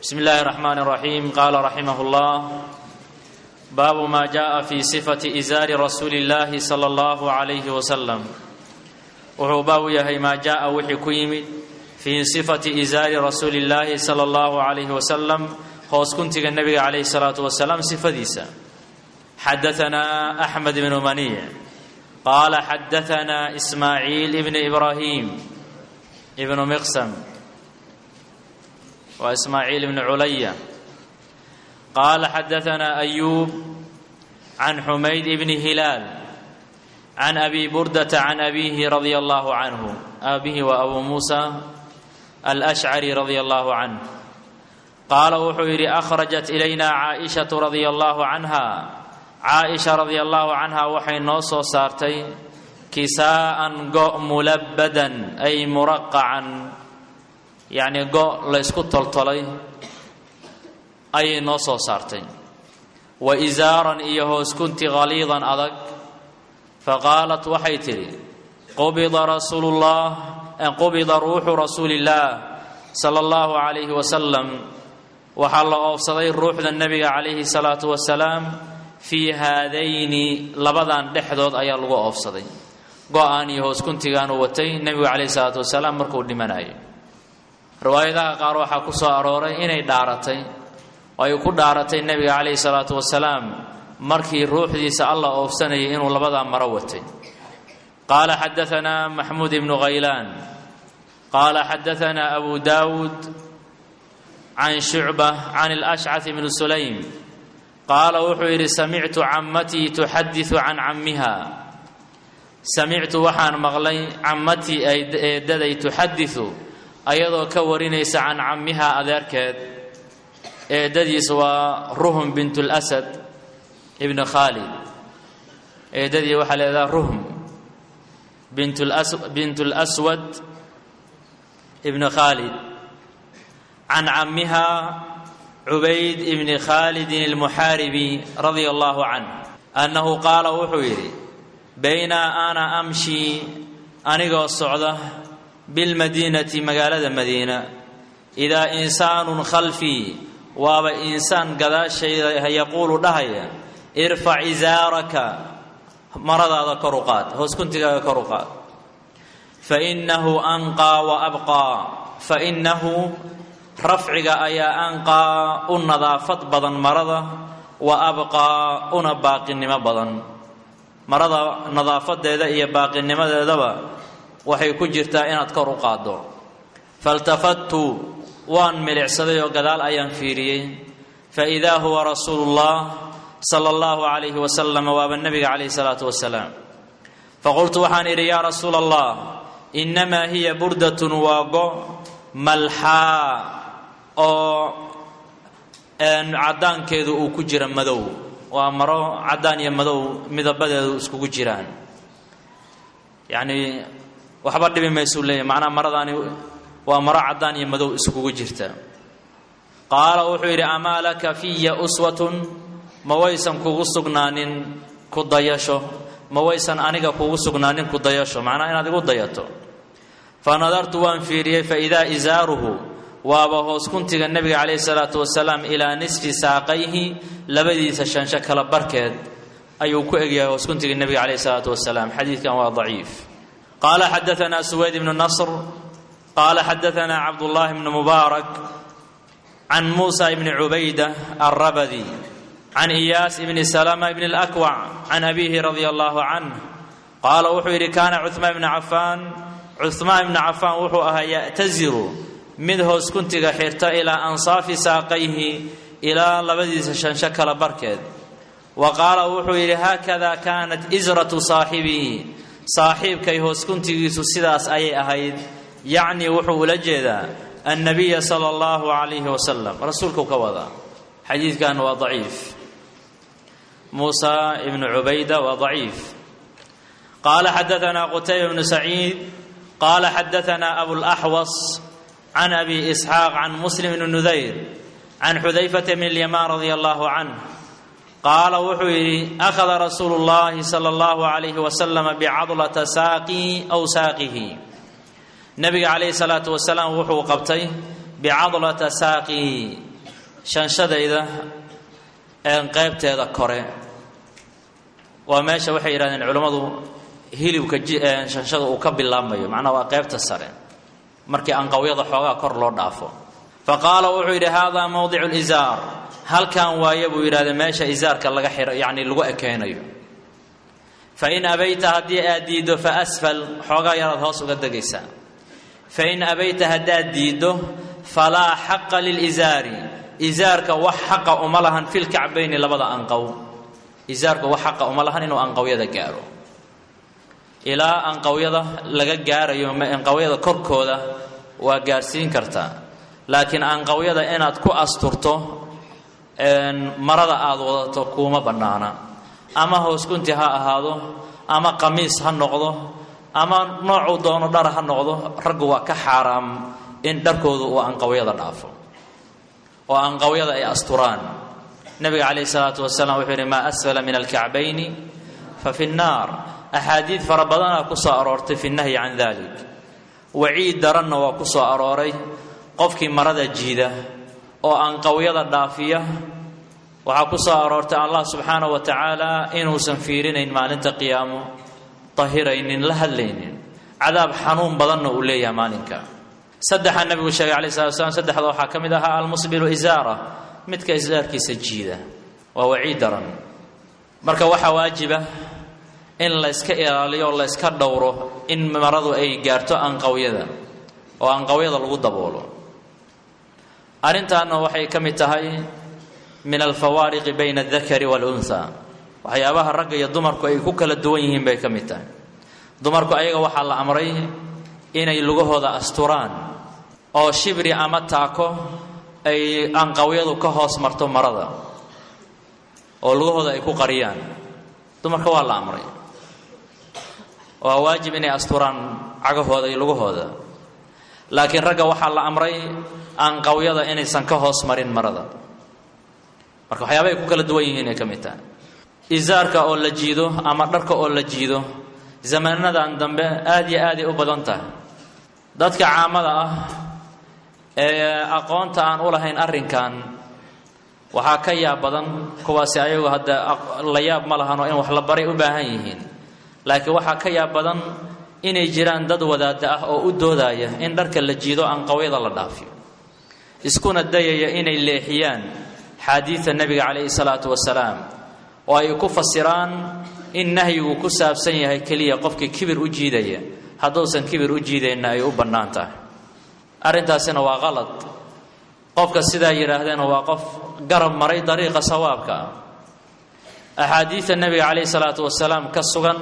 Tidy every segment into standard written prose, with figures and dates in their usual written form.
بسم الله الرحمن الرحيم. قال رحمه الله: باب ما جاء في صفة إزار رسول الله صلى الله عليه وسلم. wuxuu baabu yahay maa jaa wixii ku yimid fii sifati izaari rasuuli illaahi sala allahu calayhi wasalam hoos kuntiga nebiga calayhi salaatu wasalaam sifadiisa. xadaanaa axmed ibnu maniic qaala xadaanaa ismaaciil ibni ibraahim ibnu miqsam wa ismaaciil ibni culaya qaala xadaanaa ayuub can xumayd ibni hilaal عن أبي بردة عن أبيه رضي الله عنه أبيه وأبو موسى الأشعري رضي الله عنه قال وحيري أخرجت إلينا عائشة رضي الله عنها عائشة رضي الله عنها وحي نوصو سارتي كساء قو ملبدا أي مرقعا يعني قو ليسكت طلطلي أي نوصو سارتي وإزارا إيهوس كنت غليظا أضق فقالت waxay tiri qubida ruuxu rasuulillaah sala allahu calayhi wasalam waxaa la oofsaday ruuxda nebiga calayhi salaatu wasalaam fii haadayni labadan dhexdood ayaa lagu oofsaday go-aan iyo hoos kuntigaanu watay nebigu calayhi salaatu wasalaam markuu dhimanayo. riwaayadaha qaar waxaa ku soo arooray inay dhaaratay oo ay ku dhaaratay nebiga calayhi salaatu wasalaam markii ruuxdiisa alla oofsanayay inuu labadaa maro watay. qaala xadaanaa maxmuud ibnu khaylaan qaala xadaanaa abu daawuud can shucba can alashcaf ibni sulaym qaala wuxuu yidhi samictu cammatii tuxadisu can cammiha samictu waxaan maqlay cammatii eedaday tuxadisu ayadoo ka warinaysa can cammiha adeerkeed. eedadiis waa ruhm bint lasad ibn khaalid. eedadii waxaa leedaha ruhm bint اlaswad ibn khaalid can cammiha cubayd ibni khaalidin almuxaaribi radia allahu canh annahu qaala wuxuu yidhi baynaa ana amshi anigoo socda bilmadiinati magaalada madiina idaa insaanun khalfii waaba insaan gadaashayda yaquulu dhahaya irfac izaaraka maradaada kor u qaad hoos kuntigaaga kor u qaad fainahu anqaa wa abqaa fainahu rafciga ayaa anqaa u nadaafad badan marada wa abqaa una baaqinimo badan. marada nadaafadeeda iyo baaqinimadeedaba waxay ku jirtaa inaad kor u qaaddo. faltafattu waan milicsaday oo gadaal ayaan fiiriyey faidaa huwa rasuulullah sala allahu calayhi wasalam waaba nebiga calayhi salaatu wasalaam. faqultu waxaan idhi yaa rasuula allah innamaa hiya burdatun waa go malxaa oo caddaankeedu uu ku jira madow. waa maro caddaan iyo madow midabadeedu iskugu jiraan, yacnii waxba dhibi maysuu leeyahy macnaha maradaani waa maro caddaan iyo madow iskugu jirta. qaala wuxuu yidhi amaa laka fiya uswatun ma waysan kugu sugnaanin ku dayasho ma waysan aniga kugu sugnaanin ku dayasho macnaha inaad igu dayato. fa nadartu waan fiiriyey faidaa izaaruhu waaba hoos kuntiga nebiga calayhi salaatu wasalaam ilaa nisfi saaqayhi labadiisa shansho kala barkeed ayuu ku egyahay hoos kuntiga nebiga calayhi salaatu wasalaam. xadiidkan waa daciif. qaala xadaanaa suwayd ibnu nasr qaala xadaanaa cabdullaahi ibnu mubaarak can muusa ibni cubayda alrabadi can iyaas ibni salama ibni alakwac can abiihi radia allahu canh qaala wuxuu yidhi kaana cuhmaan ibni cafaan wuxuu ahaa ya'taziru mid hoos kuntiga xirta ilaa ansaafi saaqayhi ilaa labadiisa shansho kala barkeed. wa qaala wuxuu yidhi haakadaa kaanat isratu saaxibihi saaxiibkay hoos kuntigiisu sidaas ayay ahayd, yacnii wuxuu ula jeedaa annabiya sala allahu calayhi wasalam rasuulkuu ka wadaa. xadiidkan waa daciif. muusa ibnu cubayda waa daciif. qaala xadaanaa qutayba ibnu saciid qaala xadaanaa abulaxwas can abi isxaaq can muslim ibni nudayr can xudayfata bni lyamaan radia allahu canh qaala wuxuu yidhi akhada rasuulu llahi sala allahu calayhi wasalam bicadlata saaqii aw saaqihi nebiga calayhi salaatu wasalaam wuxuu qabtay bicadlata saaqii shanshadayda qaybteeda kore waa meesha waxay yiraahdeen culimadu hilibka shanshada uu ka bilaabmayo macnaha waa qaybta sare markii anqawyada xoogaa kor loo dhaafo faqaala wuxuu yidhi haadaa mawdicu lizaar halkan waaye buu yidhahday meesha izaarka laga xiro yacni lagu ekeynayo fain abayta haddii aad diiddo fa asfal xoogaa yaraad hoos uga degaysaa fain abayta haddaad diiddo falaa xaqa lilizaari izaarka wax xaqa uma lahan filkacbayni labada anqow izaarka wax xaqa uma lahan inuu anqawyada gaaro ilaa anqawyada laga gaarayo anqawyada korkooda waa gaarsiin kartaa laakiin anqawyada inaad ku asturto marada aad wadato kuuma bannaana ama hooskunti ha ahaado ama qamiis ha noqdo ama noocuu doono dhar ha noqdo raggu waa ka xaaraam in dharkoodu uu anqawyada dhaafo oo anqawyada ay asturaan nabiga calayhi salaatu wasalaam wuxuu yidhi maa asfala min alkacbayni fa fi nnaar axaadiid fara badanaa ku soo aroortay fi nahyi can dalik waciid daranna waa ku soo arooray qofkii marada jiida oo anqawyada dhaafiya waxaa ku soo aroortay allah subxaanahu wa tacaala inuusan fiirinayn maalinta qiyaamo tahiraynin la hadlaynin cadaab xanuun badanna uu leeyahay maalinka saddexaa nabigu sheegay calayhi salatu wasalaam saddexda waxaa ka mid ahaa almusbilu izaara midka izaarkiisa jiida waa waciid daran marka waxaa waajiba in la iska ilaaliyo oo la iska dhowro in maradu ay gaarto anqawyada oo anqawyada lagu daboolo arrintaana waxay ka mid tahay min alfawaariqi bayna aldakari waalunha waxyaabaha ragga iyo dumarku ay ku kala duwan yihiin bay ka mid tahay dumarku ayaga waxaa la amray inay lugahooda asturaan oo shibri ama taako ay anqawyadu ka hoos marto marada oo lugahooda ay ku qariyaan dumarka waa la amray waa waajib inay asturaan cagahooda iyo lugahooda laakiin ragga waxaa la amray anqawyada inaysan ka hoos marin marada marka waxyaaba ay ku kala duwan yihiin ay ka mid tahay izaarka oo la jiido ama dharka oo la jiido zamanadan dambe aad iyo aaday u badan tahay dadka caamada ah ee aqoonta aan u lahayn arrinkan waxaa ka yaab badan kuwaasi ayagu hadda la yaab ma lahanoo in wax la baray u baahan yihiin laakiin waxaa ka yaab badan inay jiraan dad wadaada ah oo u doodaya in dharka la jiido anqawyada la dhaafiyo iskuna dayaya inay leexiyaan xaadiida nebiga calayhi salaatu wasalaam oo ay ku fasiraan in nahyigu ku saabsan yahay keliya qofkii kibir u jiidaya hadduusan kibir u jiidayna ay u bannaan tahay arrintaasina waa qalad qofka sidaa yidhaahdeena waa qof garab maray dariiqa sawaabka ah axaadiida nebiga calayhi salaatu wasalaam ka sugan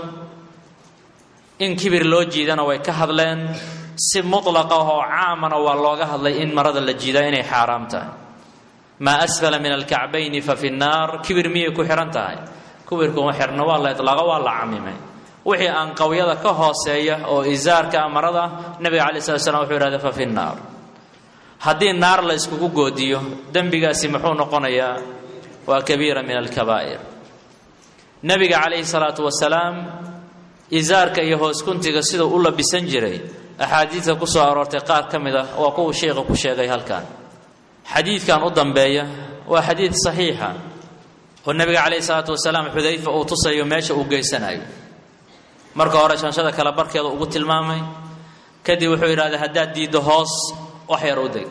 in kibir loo jiidana way ka hadleen si mutlaqa oo caamana waa looga hadlay in marada la jiidaa inay xaaraam tahay maa asfala min alkacbayni fa fi nnaar kibir miyay ku xihan tahay kibirkuma xirna waa la iطlaaqa waa la camimay wixii anqawyada ka hooseeya oo izaarka marada nabiga calayhi salatu wasalaam wuxuu yidhahda fa fi nnaar haddii naar la iskugu goodiyo dembigaasi muxuu noqonayaa waa kabiira min alkabaa'ir nabiga calayhi salaatu wasalaam izaarka iyo hooskuntiga siduu u labisan jiray axaadiidka ku soo aroortay qaar ka mid ah waa kuwuu sheekha ku sheegay halkan xadiidkan u dambeeya waa xadiid saxiixa oo nabiga calayhi salaatu wasalaam xudayfa uu tusayo meesha uu geysanayo marka hore shanshada kala barkeeda ugu tilmaamay kadib wuxuu yidhahday haddaad diiddo hoos wax yar u deg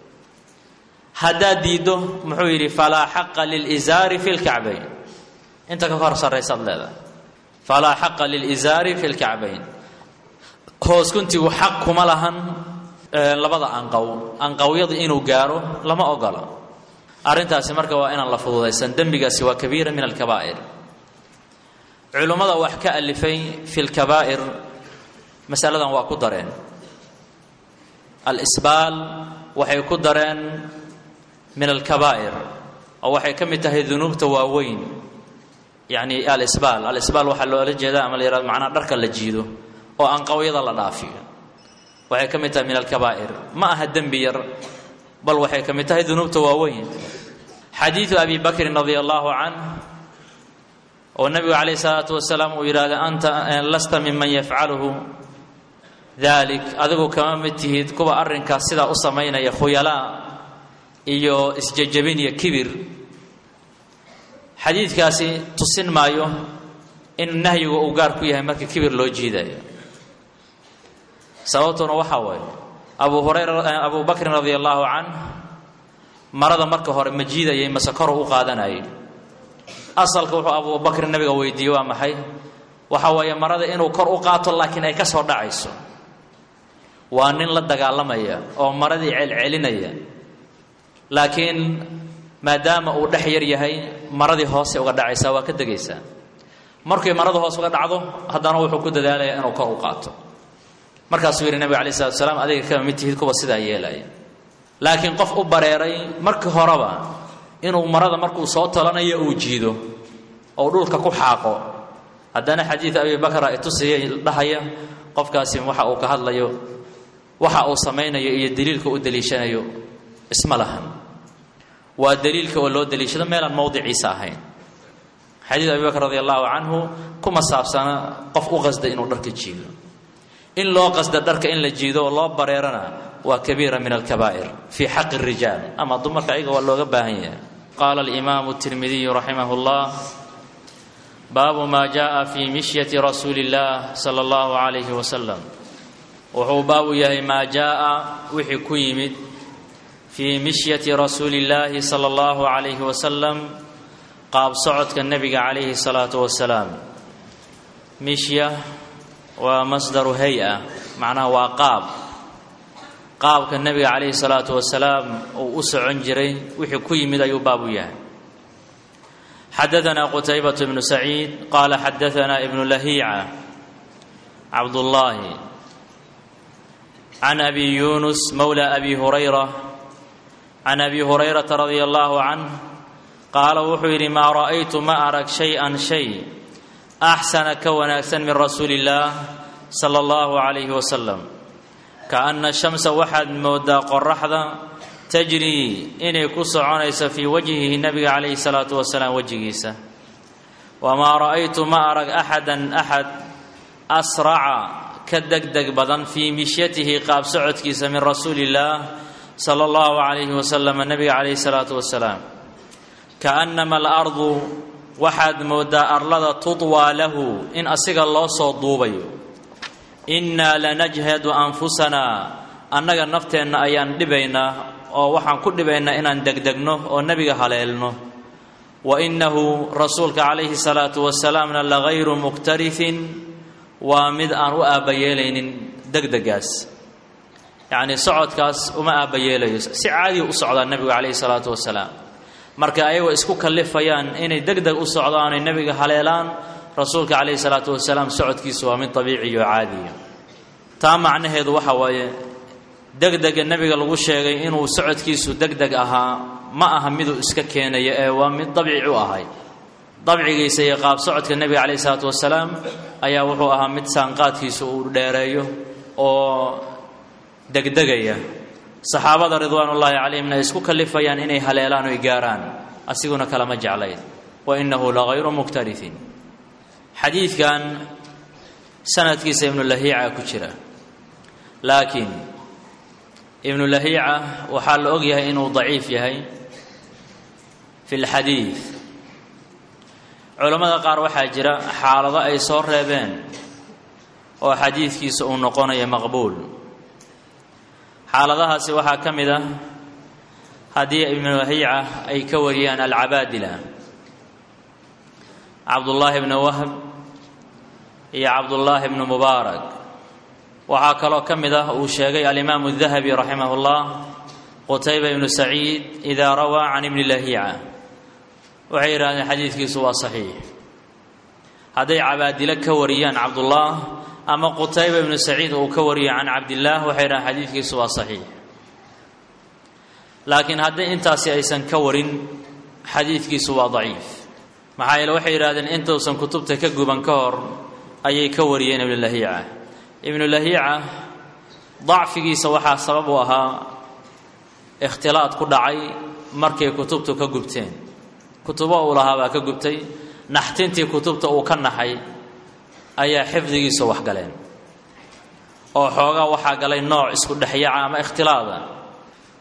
haddaad diiddo muxuu yidhi falaa xaqa lilizaari fi lkacbayn inta ka hor sarraysaad leedahay falaa xaqa lilizaari fi lkacbayn hooskuntigu xaq kuma lahan labada anqawyadu inuu gaaro lama ogola arrintaasi marka waa inaan la fududaysan dembigaasi waa kabiira min alkabaa'ir culummada wax ka alifay fi lkabaa'ir masaladan waa ku dareen alisbaal waxay ku dareen min alkabaa'ir oo waxay ka mid tahay dunuubta waaweyn yacni alisbaal waxaa loola jeedaa ama la yihahdo macnaa dharka la jiido oo anqawyada la dhaafiyo waxay ka mid tahay min alkabaa'ir ma aha dembi yar bal waxay ka mid tahay dunuubta waaweyn xadiidu abi bakrin radia allahu canh oo nabigu calayhi salaatu wasalaam uu yidhahda anta lasta miman yafcaluhu dalik adigu kama mid tihid kuwa arrinkaas sidaa u samaynaya khuyalaa iyo isjajabin iyo kibir xadiidkaasi tusin maayo in nahyigu uu gaar ku yahay marka kibir loo jiidayo sababtuna waxa weeye Abu Bakr radiyallahu anhu marada marka hore ma jiidayay masakaro u qaadanayay asalka wuxuu Abu Bakr nabiga weydiiyay waa maxay waxa weeye marada inuu kor u qaato laakiin ay ka soo dhacayso waa nin la dagaalamaya oo maradii celcelinaya laakiin maadaama uu dhex yar yahay maradii hoose uga dhacaysa waa ka dagaysaa markay marada hoos uga dhacdo haddana wuxuu ku dadaalayaa inuu kor u qaato markaasuu yidhi nabiga calayhi salaatu wasalaam adiga kama mid tihid kuwa sidaa yeelaya laakiin qof u bareeray markii horeba inuu marada markuu soo talanayo uu jiido oo dhulka ku xaaqo haddana xadiid Abi Bakr ay tusiyay dhahaya qofkaasi waxa uu ka hadlayo waxa uu samaynayo iyo daliilka uu daliishanayo isma lahan waa daliilka oo loo daliishado meelan mawdiciisa ahayn xadiid Abi Bakr radiyallahu anhu kuma saabsana qof u qasda inuu dharka jiido in loo qasda dharka in la jiido oo loo bareerana waa kabiira min al-kabaa'ir fi haqq ar-rijal ama dumarka ayaga waa looga baahan yahay qala al-imam at-Tirmidhi rahimahullah baabu ma jaa fi mishyati rasulillah sallallahu alayhi wa sallam wuxuu baabu yahay ma jaa wixii ku yimid fi mishyati rasulillah sallallahu alayhi wa sallam qaab socodka nabiga alayhi salatu wassalam mishya waa masdaru hay'a macnaha waa qaabka nabiga alayhi salatu wassalam uu u socon jiray wixii ku yimid ayuu baabu yahay حدثنا قتيبة بن سعيد قال حدثنا ابن لهيعة عبد الله عن أبي يونس مولى أبي هريرة عن أبي هريرة رضي الله عنه قال وحير ما رأيت ما أرك شيئا شيء أحسن كوناكسا من رسول الله صلى الله عليه وسلم كأن الشمس وحد مودا قرحدا تجري إني كسعنيس في وجهه النبي عليه الصلاة والسلام وجهيسا وما رأيت ما أرك أحد أسرع كدقدق بدن في مشيته قاب سعد كيس من رسول الله صلى الله عليه وسلم النبي عليه الصلاة والسلام كأنما الأرض وحد مودا أرلد تطوى له إن أسق الله صدوبي إنا لنجهد أنفسنا أنك نفتن أيان دبينا oo waxaan ku dhibaynaa inaan degdegno oo nabiga haleelno wa innahu rasuulka calayhi salaatu wasalaamna la ghayru muktarifin waa mid aan u aabayeelaynin degdegaas yacni socodkaas uma aabayeelayo si caadi u socdaa nabiga calayhi salaatu wasalaam marka ayagoo isku kallifayaan inay degdeg u socdaan ay nabiga haleelaan rasuulka calayhi salaatu wasalaam socodkiisu waa mid dabiici iyo caadi taa macnaheedu waxa waaye degdega nabiga lagu sheegay inuu socodkiisu degdeg ahaa ma aha mid uu iska keenayo ee waa mid dabiici u ahay dabcigiisa iyo qaab socodka nabiga calayhi salaatu wasalaam ayaa wuxuu ahaa mid saanqaadkiisu uu dheereeyo oo degdegaya saxaabada ridwaanullaahi calayhimna ay isku kallifayaan inay haleelaan oo gaaraan asiguna kalama jeclayn wa innahu la ghayru muktarifin xadiidkan sanadkiisa ibnu lahiica ku jira laakiin ابن لهيعة وحال أغيه إنه ضعيف يهي في الحديث علماء قار وحاجرة حالة أي صور ريبين وحديث كيس نقون مقبول حالة سواها كمدة هدي ابن لهيعة أي كوريان العبادلة عبد الله بن وهب يا عبد الله بن مبارك waxaa kaloo ka mid ah uu sheegay al-Imam al-Dhahabi rahimahullah Qutayba ibn Sa'id idha rawa an ibn Lahi'a waxay yiraahdeen xadiiskiisu waa saxiix haday cabaadila ka wariyaan Abdullah ama Qutayba ibn Sa'id uu ka wariyo an Abdullah waxay yiraahdeen xadiiskiisu waa saxiix laakiin haday intaasi aysan ka warin xadiiskiisu waa dhaif maxaa yeelay waxay yiraahdeen intoosan kutubta ka guban ka hor ayay ka wariyeen ibn Lahi'a ابن لهيعة ضعفيgiisa waxaa sabab u ahaa ikhtilaad ku dhacay markay kutubtu ka gubteen kutubo uu lahaa ka gubtay naxtintii kutubta uu ka naxay ayaa xifdigiisa wax galeen oo xoogaa waxaa galay nooc isku dhaxyaca ama ikhtilaada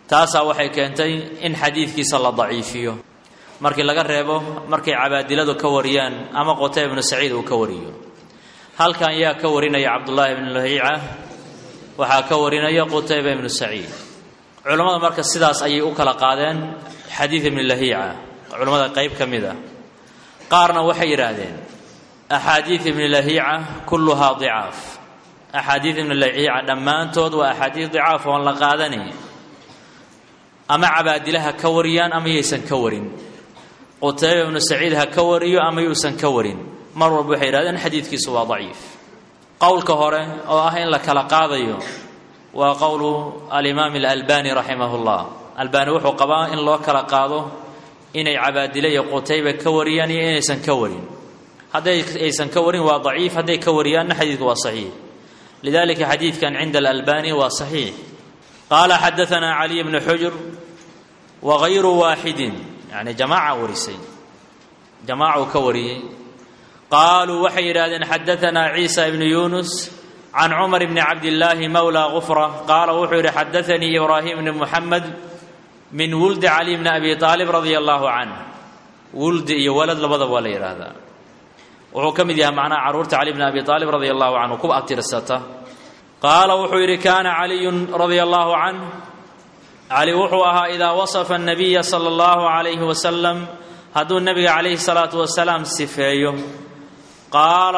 taasaa waxay keentay in xadiidkiisa la daciifiyo markii laga reebo markay cabaadiladu ka wariyaan ama Qutayba ibn Saciid uu ka wariyo. halkan yaa ka warinaya Cabdullah ibn Lahiica waxaa ka warinaya Qutayba ibn Saciid. culimada marka sidaas ayay u kala qaadeen xadiid ibn Lahiica, culimada qayb kamida qaarna waxay yiraahdeen axaadiid ibn Lahiica kulluha dhi'aaf. axaadiid ibn Lahiica dhammaantood waa axaadiid dhi'aaf oo la qaadanay ama cabaadilaha ka wariyaan ama yeysan ka warin. Qutayba ibn Saciid ha ka wariyo ama yuusan ka warin, mar walba waxay yiraahdeen xadiidkiisu waa daciif. qowlka hore oo ah in la kala qaadayo waa qowlu al-Imam al-Albani rahimahullah. Albani wuxuu qabaa in loo kala qaado inay cabaadile iyo Qutayba ka wariyaan iyo inaysan ka warin. hadday aysan ka warin waa daciif, hadday ka wariyaan xadiidku waa saxiix. lidalika xadiidkan cinda al-Albani waa saxiix. qaala xadathana Ali ibn Hujr wa ghayru waahidin, yani jamaaca warisay, jamaaca ka wariyay. قالوا وحي رادن حدثنا عيسى بن يونس عن عمر بن عبد الله مولى غفرة قال وحي حدثني إبراهيم بن محمد من ولد علي بن أبي طالب رضي الله عنه. ولد ولد لبضب ولي هذا وحكم ذي معنا عرورة علي بن أبي طالب رضي الله عنه كب أبتر الساتة. قال وحي كان علي رضي الله عنه علي وحوها إذا وصف النبي صلى الله عليه وسلم هدو النبي عليه الصلاة والسلام سفيه قال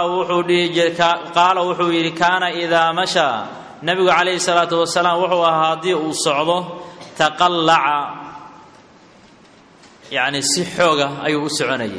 وحو كان إذا مشى النبي عليه الصلاة والسلام وحو هادي وصعده تقلع، يعني سحوغة أي أسعني،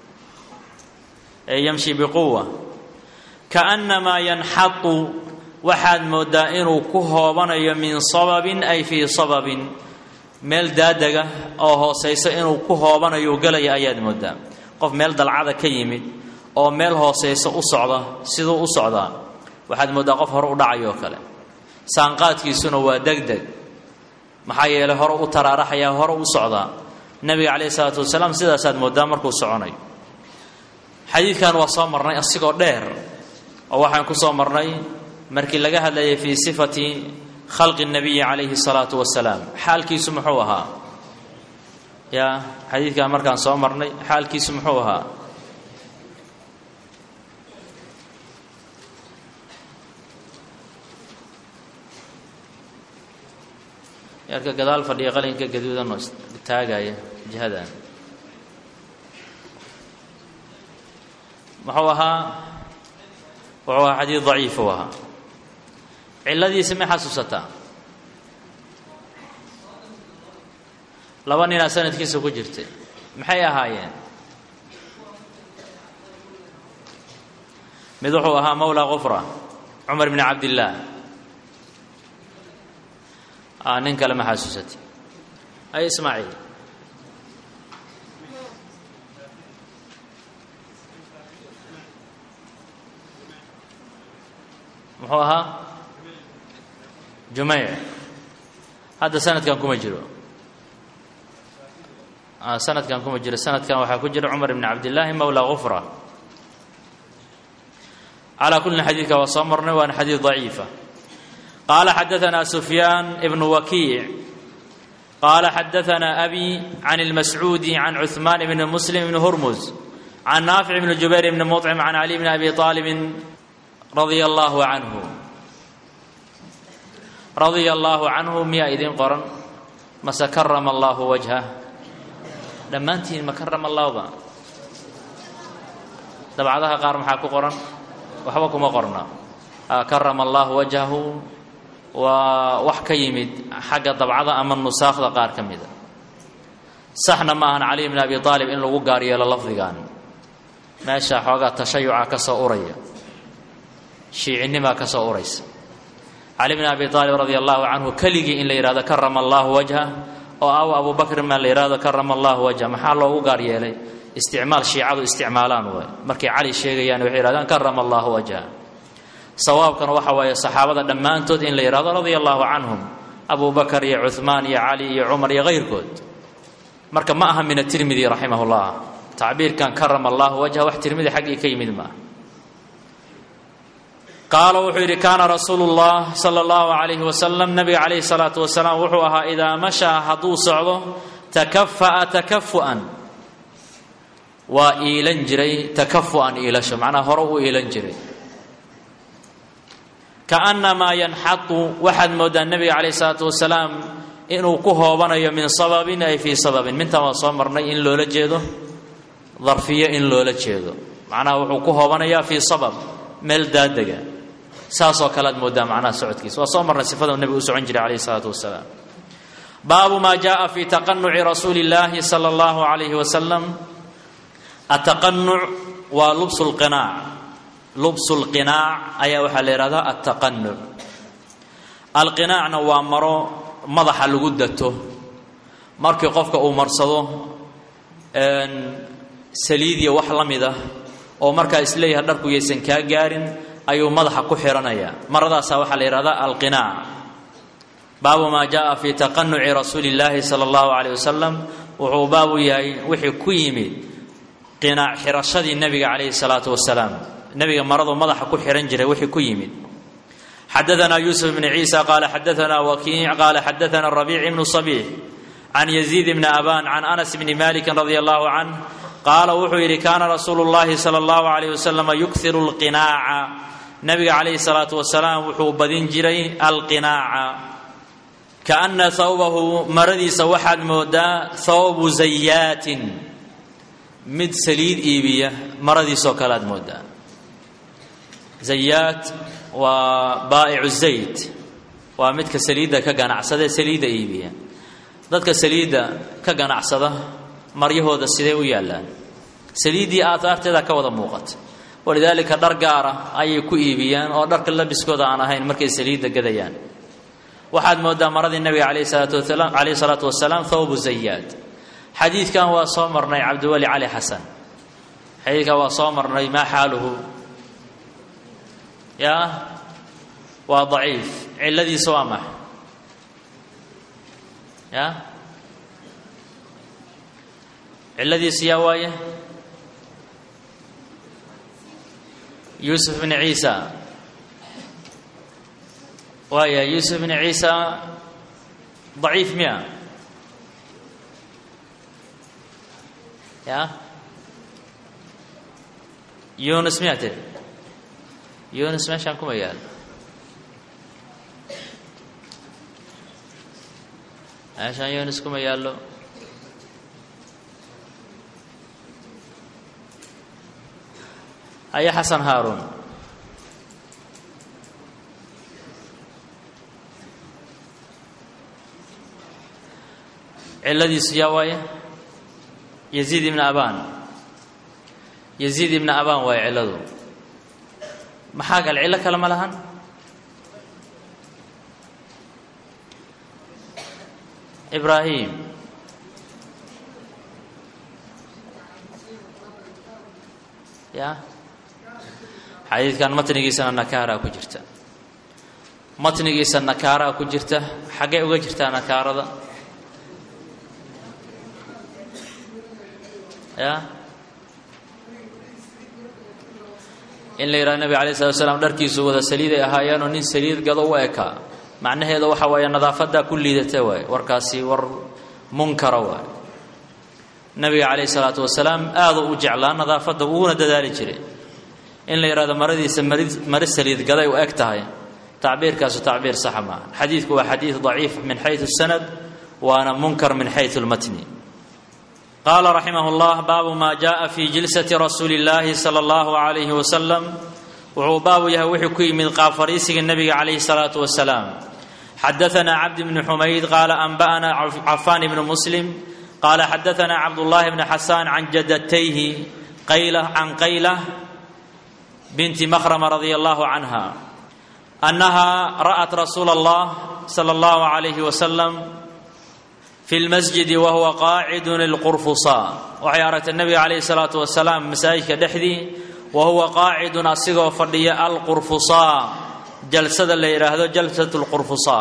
يمشي بقوة كأنما ينحط وحد مدائن كهوبا من صبب أي في صبب meel daadaga oo hooseysa inuu ku hoobanayo galay ayaad moodaa. qof meel dalcada ka yimid oo meel hooseysa u socda, sidoo u socda waxaad moodaa qof hore u dhacayo kale. saanqaadkiisuna waa degdeg, maxaa yeelay hore u taraaraxaya, hore u socda. nabiga kaleey salaatu wasalaam sidaas aad moodaa markuu soconayo. xadiidkan waa soo marnay asigoo dheer oo waxaan ku soo marnay markii laga hadlayay fi sifati خلق النبي عليه الصلاة والسلام. حال كيس محوها يا حديث كان مركان صومرني حال كيس محوها يا كجدال فدي قلين كجدودا نص تاجاية جهدان محوها وهو حديث ضعيف وها الذي سمع حسوستا لبني سنة كيسو كجرتي محيا هايين مدحوها مولى غفرة عمر بن عبد الله ننك لما حسوستي أي إسماعيل محوها جميع هذا سنة كان كم يجرو سنة كان كم يجرو سنة كان وحكجر عمر بن عبد الله مولى غفرة. على كل حديث وصمرنا وأن حديث ضعيفة. قال حدثنا سفيان ابن وكيع قال حدثنا أبي عن المسعودي عن عثمان بن مسلم بن هرمز عن نافع بن جبير بن مطعم عن علي بن أبي طالب رضي الله عنه. رضي الله عنه ميا إذن قرن مسا كرم الله وجهه لما أنت ما كرم الله با تبعدها قارم حاكو قرن وحوكم قرنا كرم الله وجهه وحكيمد حق طبعها أما النساخ قار كمذا صحنا معهن علي بن أبي طالب إن لو قاري للفظ كان ماشى حوقا تشيع كسوريا شيعي ما كسوريس. علي بن أبي طالب رضي الله عنه كلجي إن ليراد كرم الله وجهه أو أبو بكر ما ليراد كرم الله وجهه محل له قاري لي استعمال شيعة استعمالان مركي علي الشيء يعني وحيرادان كرم الله وجهه. صواب كان وحوى الصحابة لما أنتود إن ليراد رضي الله عنهم أبو بكر يا عثمان يا علي يا عمر يا غير كود مركب ما أهم من الترمذي رحمه الله تعبير كان كرم الله وجهه واحترمذي حقي كي من ما qaala wuxuu yidhi kaana rasuulu llah sala allahu calayhi wasalam nabiga calayhi salaatu wasalaam wuxuu ahaa idaa mashaa hadduu socdo takafa'a takafu'an waa iilan jiray takafu'an iilasho macnaha hore u iilan jiray kaannamaa yanxatu waxaad mooddaa nebiga calayhi salaatu wasalaam inuu ku hoobanayo min sababin ay fii sababin mintan waa soo marnay in loola jeedo darfiyo in loola jeedo macnaha wuxuu ku hoobanayaa fii sabab meel daadega saasoo kale aad mooddaa macnaha socodkiisa waa soo marnay sifada uu nebigu u socon jiray calayhi salaatu wasalaam baabu maa jaءa fi taqanuci rasuuli اllaahi salى اllahu عalayhi wasalam ataqanuc waa lubsu lqinaac ayaa waxaa la yihahdaa altaqanuc alqinaacna waa maro madaxa lagu dato markii qofka uu marsado saliidiya wax la mid ah oo markaa isleeyahay dharku yaysan kaa gaarin ayuu madaxa ku xiranayaa maradaasaa waxaa la yihahdaa alqinaac baabu maa jaءa fi taqanuci rasuuli اllaahi salى اllahu عalيه wasalam wuxuu baabu yahay wixii ku yimid qinaac xirashadii nebiga calayhi الsalaatu wasalaam nebiga maradu madaxa ku xihan jiray wixii ku yimid xadaثna yuusuf bn ciisa qaala xadaثna wakiic qaala xadaثna rabiic ibnu صabiix can yaziid bni aban can anas bni maliki radia allahu canh qaala wuxuu yidhi kaana rasuulu اllahi salى اllahu عalayh wasalam yukhiru اlqinaaca nebiga calayhi الsalaatu wasalaam wuxuu badin jiray alqinaaca kaana hawbahu maradiisa waxaad moodaa hawbu zayaatin mid saliid iibiya maradiisoo kale aad moodaa zayaat waa baa'icu zayd waa midka saliidda ka ganacsada saliidda iibiya dadka saliidda ka ganacsada maryahooda sidee u yaallaan saliiddii aahaarteeda ka wada muuqata walidaalika dhar gaara ayay ku iibiyaan oo dharka labiskooda aan ahayn markay saliidda gadayaan waxaad mooddaa maradii nabiga calayhi salaatu wasalaam thawbu zayaad xadiidkan waa soo marnay cabdiweli cali xasan xadiidkan waa soo marnay maa xaaluhu yaa waa daciif cilladiisa waa max ya cilladiisa yaa waaye yuusuf bn ciisa waaya yuusuf bn ciisa daciif miya ya yunus miyaa tiri yunus meeshaan kuma yaalo meeshaan yunus kuma yaallo aya xasan haaruun cilladiisu yaa waaye yaziid ibna abaan yaziid ibna abaan waaye cilladu maxaa kale cillo kale ma lahan ibraahim ya xadiidkan matnigiisana nakaaraa ku jirta matnigiisa nakaaraa ku jirta xaggee uga jirtaa nakaarada ya in la yidhaha nebiga alay slat slam dharkiisu wada saliiday ahaayeenoo nin saliid gado u ekaa macnaheeda waxa waaye nadaafadaa ku liidata waay warkaasi war munkara waay nebiga calayhi salaatu wasalaam aaduu u jeclaa nadaafadda uguna dadaali jiray in la yidhahdo maradiisa mari saliid gaday u eg tahay tacbiirkaasu tacbiir saxa maaha xadiidku waa xadiid daciif min xayثu الsanad waana munkar min xayثu اlmatni qaala raximah اllah baabu ma jaءa fi jilsati rasuuli اllaahi salى اllahu عalayhi wasalam wuxuu baabu yahay wuxuu ku yimid qaab fariisiga nebiga calayhi الsalaatu wasalaam xadaثna cabd bn xumayd qaala anba'na cafaan ibnu muslim qaala xadaثna cabdullahi bn xasaan can jadatayhi can qayla binti makhrama radia allahu canha annaha ra'at rasuula allah sala allahu calayhi wasalam fi lmasjidi wa huwa qaacidun ilqurfusaa waxay aragtay nebiga calayhi salaatu wasalaam masaajidka dhexdii wa huwa qaacidun asigoo fadhiya alqurfusaa jalsada la yidhaahdo jalsatu lqurfusaa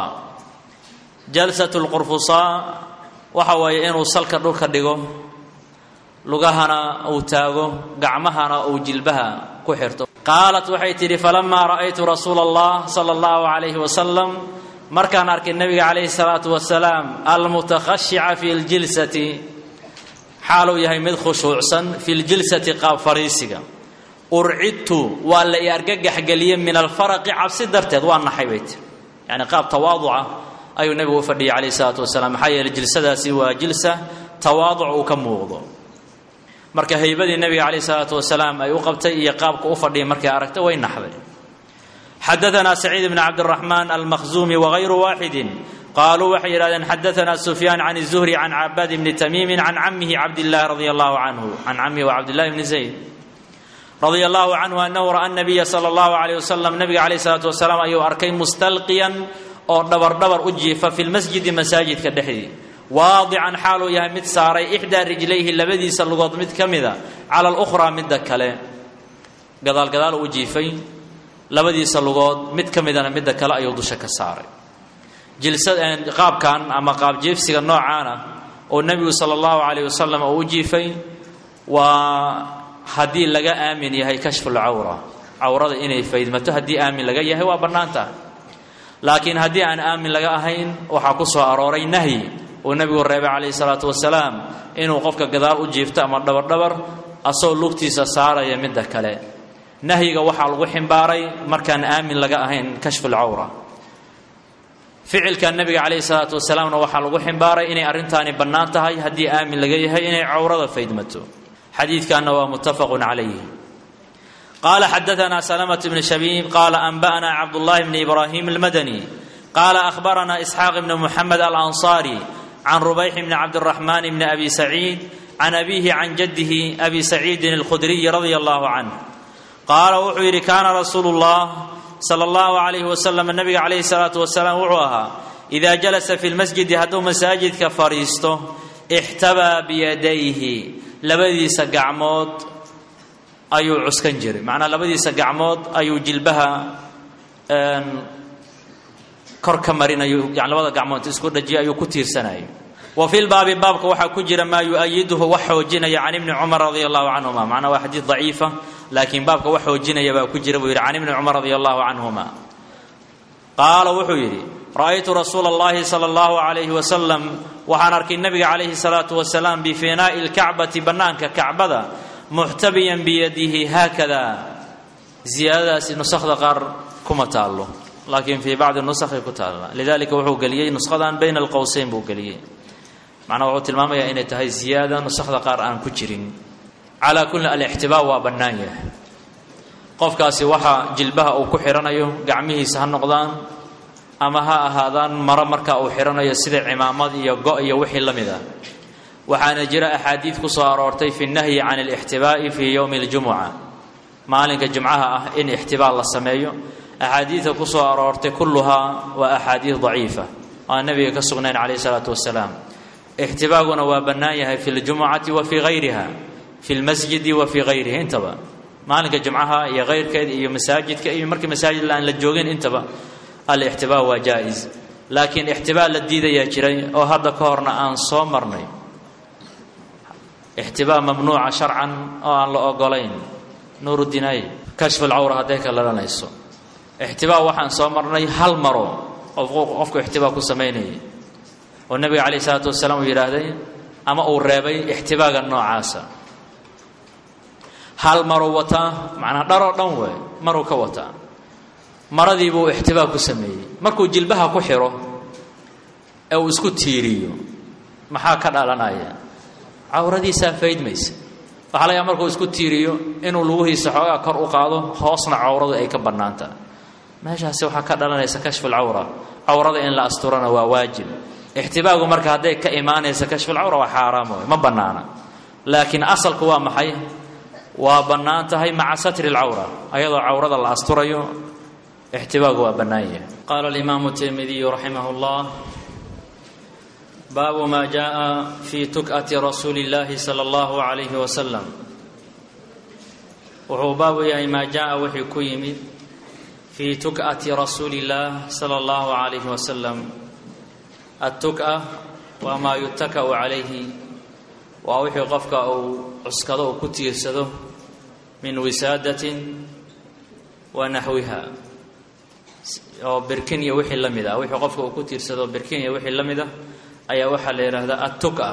jalsatu lqurfusaa waxa weeye inuu salka dhulka dhigo لغهنا أو تاغو قعمهنا أو جلبها كحرتو قالت وحيتري فلما رأيت رسول الله صلى الله عليه وسلم مركان أرك النبي عليه الصلاة والسلام المتخشع في الجلسة حاله يهي مد خشوعا في الجلسة قاب فريسك أرعدت ولا يرجح قليا من الفرق عبس درتد وأنا حيويت يعني قاب تواضع أي النبي وفدي عليه الصلاة والسلام حي الجلسة سوى جلسة تواضع وكموضوع marka haybadii nabiga kaleey salaatu wasalaam ay u qabtay iyo qaabka u fadhiyay markay aragtay way naxday حدثنا سعيد بن عبد الرحمن المخزومي وغير واحد قالوا وحيرا حدثنا سفيان عن الزهري عن عباد بن تميم عن عمه عبد الله رضي الله عنه عن عمه وعبد الله بن زيد رضي الله عنه أنه رأى النبي صلى الله عليه وسلم النبي عليه الصلاة والسلام أيو أركي مستلقيا أو دبر أجيف في المسجد مساجد كالدحي واضعا حاله يا مد ساري إحدى رجليه اللبدي سلقط مد كمذا على الأخرى مد كلا قدال أجيفي لبدي سلقط مد كمذا مد كلا أيوض شك ساري جلسة قاب كان أما قاب جيف سيغ النوع عانا والنبي صلى الله عليه وسلم أجيفي وهدي لغا آمن يهي كشف العورة عورة إني فايدمته هدي آمن لغا يهي وبرنانتا لكن هدي أن آمن لغا أهين وحاكسوا أروري نهي والنبي الرابع عليه الصلاة والسلام إنه قفك قدار أجيفت أمر دبر أصول لوكتي سسارة يمده كلا نهي وحا الوحن باري مركان آمن لغا أهين كشف العورة فعل كان النبي عليه الصلاة والسلام وحا الوحن باري إني أرنتاني بنانتهاي هدي آمن لغا إني عورة فايدمته حديث كان متفق عليه قال حدثنا سلمة بن شبيب قال أنبأنا عبد الله بن إبراهيم المدني قال أخبرنا إسحاق بن محمد الأنصاري عن ربيح بن عبد الرحمن بن أبي سعيد عن أبيه عن جده أبي سعيد الخدري رضي الله عنه قال وحير كان رسول الله صلى الله عليه وسلم النبي عليه الصلاة والسلام وعوها إذا جلس في المسجد هدو مساجد كفريسته احتبى بيديه لبدي سقعمود أيو عسكنجري معنى لبدي سقعمود أيو جلبها كركمرين يعني لبدا قعمود اسكو دجي أيو كتير سنة وفي الباب بابك وحا كجر ما يؤيده وحوجنا يعني ابن عمر رضي الله عنهما معنى واحد ضعيفة لكن بابك وحوجنا يبا كجر عن ابن عمر رضي الله عنهما قال وحيري رأيت رسول الله صلى الله عليه وسلم وحنرك النبي عليه الصلاة والسلام بفناء الكعبة بنانك كعبة محتبيا بيده هكذا زيادة نسخ ذكر كما تعالوا لكن في بعض النسخ كتالة لذلك وحو قليي نسخة بين القوسين بو قليي معنى وحو تلمامي إن تهي زيادة نسخ ذكر آن كجرين على كل الاحتباء وبناية قف كاسي وحا جلبها أو كحرانيو قعميه سهل نقضان أما هذان مرمركا أو حرانيو سيدة عمامات يقوء يوحي اللمذا وحان جرى أحاديث كسارورتي في النهي عن الاحتباء في يوم الجمعة مالك جمعها إن احتباء الله سمايو أحاديث كسارورتي كلها وأحاديث ضعيفة النبي كسغنين عليه الصلاة والسلام احتباءنا وبنايها في الجمعة وفي غيرها في المسجد وفي غيره انتبه مالك جمعها يا غير كذا يا مساجد كأي مركز مساجد الآن للجوجين انتبه الاحتباء وجائز لكن احتباء للديدة يا جري أو هذا كورنا أن صومرني احتباء ممنوع شرعا أو أن لا أقولين نور الديناي كشف العورة هذاك لا نيسو احتباء وحن صومرني هل مرو أو أفكو احتباء كسميني والنبي عليه الصلاة والسلام يرادي أما أورابي احتباء النوع عاسى هل مرو وتا معناها درو دنوي مرو كوتا مرضي بو احتباء كسمي مركو جلبها كحيرو أو اسكو تيريو maxaa ka dhalanaya awradiisa faydmaysa waxa la yaab markuu isku tiiriyo inuu lugihiisa xoogaa kor u qaado hoosna awradu ay ka banaanta meeshaas waxa ka dhalanaysa kashful awra awrada in la asturana waa waajib احتباء marka haday ka iimaanaysa kashful awra waa xaraam ma banaana laakiin asalku waa maxay waa banaantahay maca satri al-awra ayadoo awrada la asturayo احتباء waa banaaya qala al-imam at-tirmidhi rahimahullah باب ما جاء في تكأة رسول الله صلى الله عليه وسلم وهو باب ما جاء وحي كيمد في تكأة رسول الله صلى الله عليه وسلم التكأة وما يتكأ عليه waa wixii qofka uu cuskado oo ku tiirsado min wisaadatin wa nahwiha oo birkin iyo wixii la mid ah wixii qofka uu ku tiirsado birkin iyo wixii la mid ah ayaa waxa la yiraahdaa at-tuqa.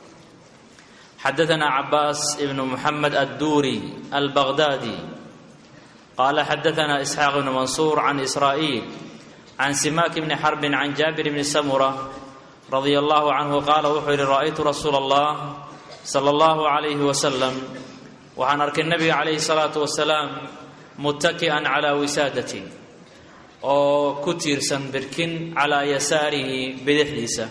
حدثنا عباس بن محمد الدوري البغدادي قال حدثنا إسحاق بن منصور عن إسرائيل عن سماك بن حرب عن جابر بن سمرة رضي الله عنه قال وحر رأيت رسول الله صلى الله عليه وسلم وعن أرك النبي عليه الصلاة والسلام متكئا على وسادة أو كتير سنبركن على يساره بدحليسة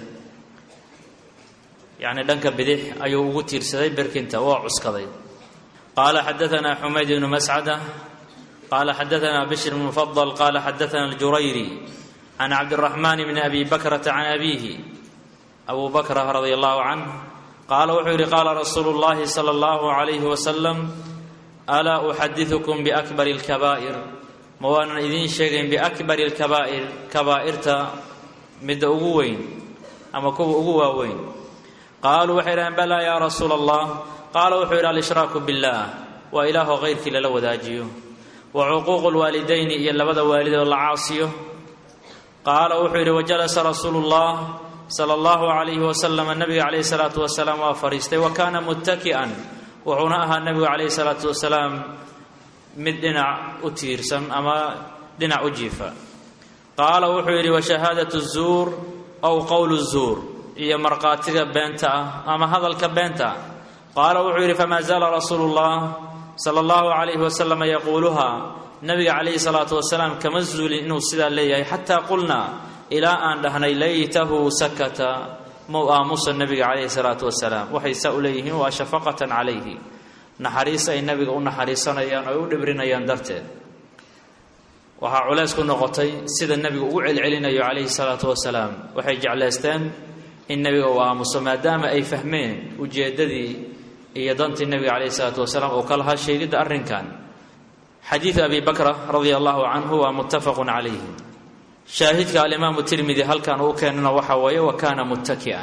يعني دنك بدح أيو كتير سدي بركنته وعسكري. قال حدثنا حميد بن مسعدة قال حدثنا بشر بن مفضل قال حدثنا الجريري عن عبد الرحمن بن أبي بكرة عن أبيه أبو بكر رضي الله عنه قال وحير قال رسول الله صلى الله عليه وسلم ألا أحدثكم بأكبر الكبائر موانا إذن شيئا بأكبر الكبائر كبائرتا مد أقوين أما كو أقوين قالوا وحير بلى يا رسول الله قال وحير الإشراك بالله وإله غيرك للو داجيه وعقوق الوالدين إلا بدا والد العاصيه. قال وحير وجلس رسول الله صلى الله عليه وسلم النبي عليه الصلاة والسلام وفريسته وكان متكئا وعناها النبي عليه الصلاة والسلام مدنا أتيرسا أما دنا أجيفا. قال وحير وشهادة الزور أو قول الزور هي مرقاتك بنتا أما هذا الكبنتا. قال وحير فما زال رسول الله صلى الله عليه وسلم يقولها النبي عليه الصلاة والسلام كمزول إنه سيدا ليه حتى قلنا إلى أن دهني ليته سكت موسى النبي عليه الصلاة والسلام وحي سأليه وشفقة عليه نحريس أي النبي قلنا حريصنا يان ويودبرنا يان درته وها علاس كنا قطي سيدا النبي وعل علينا عليه الصلاة والسلام وحي جعلستان النبي وموسى ما دام أي فهمين وجددي هي دنت النبي عليه الصلاة والسلام وقالها شيء قد أرن كان. حديث أبي بكر رضي الله عنه ومتفق عليه. شاهدك الإمام الترمذي هل كان وكان وحوي وكان متكئا.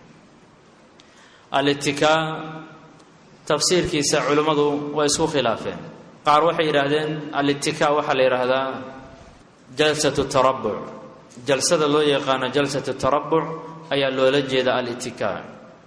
الاتكاء تفسير كيس علماء ويسوق خلافه. قال وحي يرهدين الاتكاء وحل يرهدا جلسة التربع. جلسة اللي يقان جلسة التربع أي اللي لجد الاتكاء.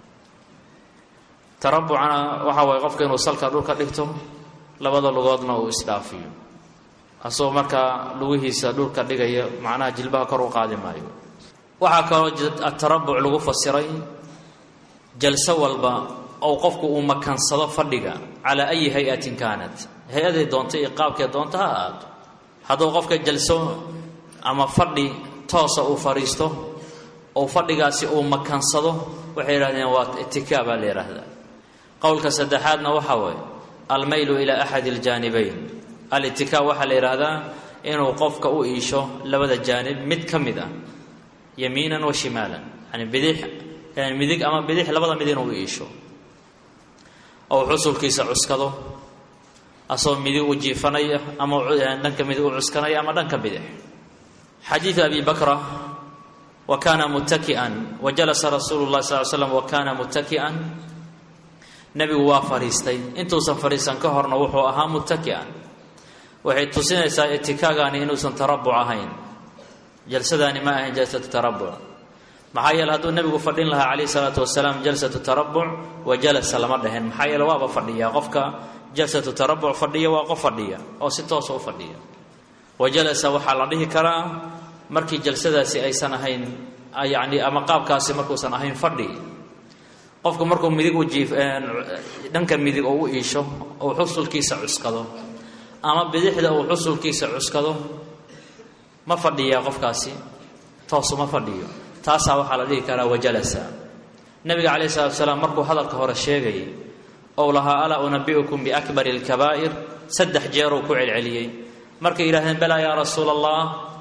تربعنا وحوي قفك إنه صلك الروك دكتو labada lugoodna uu isdhaafiyo asoo marka lugihiisa dhulka dhigaya macnaha jilbaha kor u qaadi maayo. waxa kale oo tarabbuc lagu fasiray jalsa walba oo qofku uu makansado fadhiga ala ay hay'atin kaanat hay'ada doonta iqaabka doonta hadoo qofka jalso ama fadhi toosa uu fariisto oo fadhigaasi uu makansado waxay yiraahdeen waa itikaaba la yiraahdaa. qowlka saddexaadna waxa weeye الميل إلى أحد الجانبين. الاتكاء وحل إرادة إنه قفك أئيشه لبدا الجانب متكمدا يمينا وشمالا يعني بديح يعني مديك أما بديح لبدا مدين أئيشه أو حصل كيس عسكده أصلا مدي وجيفني أما دنك مدي عسكني أما دنك بديح. حديث أبي بكر وكان متكئا وجلس رسول الله صلى الله عليه وسلم وكان متكئا نبي وافريستي انتو سفريسان كهرنا وحو اها متكئا waxay tusinaysaa itikaagani inuusan tarabbuc ahayn jalsadani ma ahayn jalsatu tarabbuc maxaa yeelay haduu nabigu fadhin lahaa kaleey salaatu wasalaam jalsatu tarabbuc wa jalasa lama dhahin maxaa yeelay waaba fadhiya qofka jalsatu tarabbuc fadhiya waa qof fadhiya oo si toos ah u fadhiya wa jalasa waxa la dhihi karaa markii jalsadaasi aysan ahayn yaani ama qaabkaasi markuusan ahayn fadhi qofku markuu midig u jiif dhanka midig oo u iisho oo xusulkiisa cuskado ama bidixda oo xusulkiisa cuskado ma fadhiya qofkaasi toos ma fadhiyo taasa waxa la dhigi karaa wajalasa. nabiga kaleey salaam markuu hadalka hore sheegay oo laha ala unabbiukum bi akbar al kaba'ir saddex jeer oo ku celceliyay markay yiraahdeen bala ya rasuulallah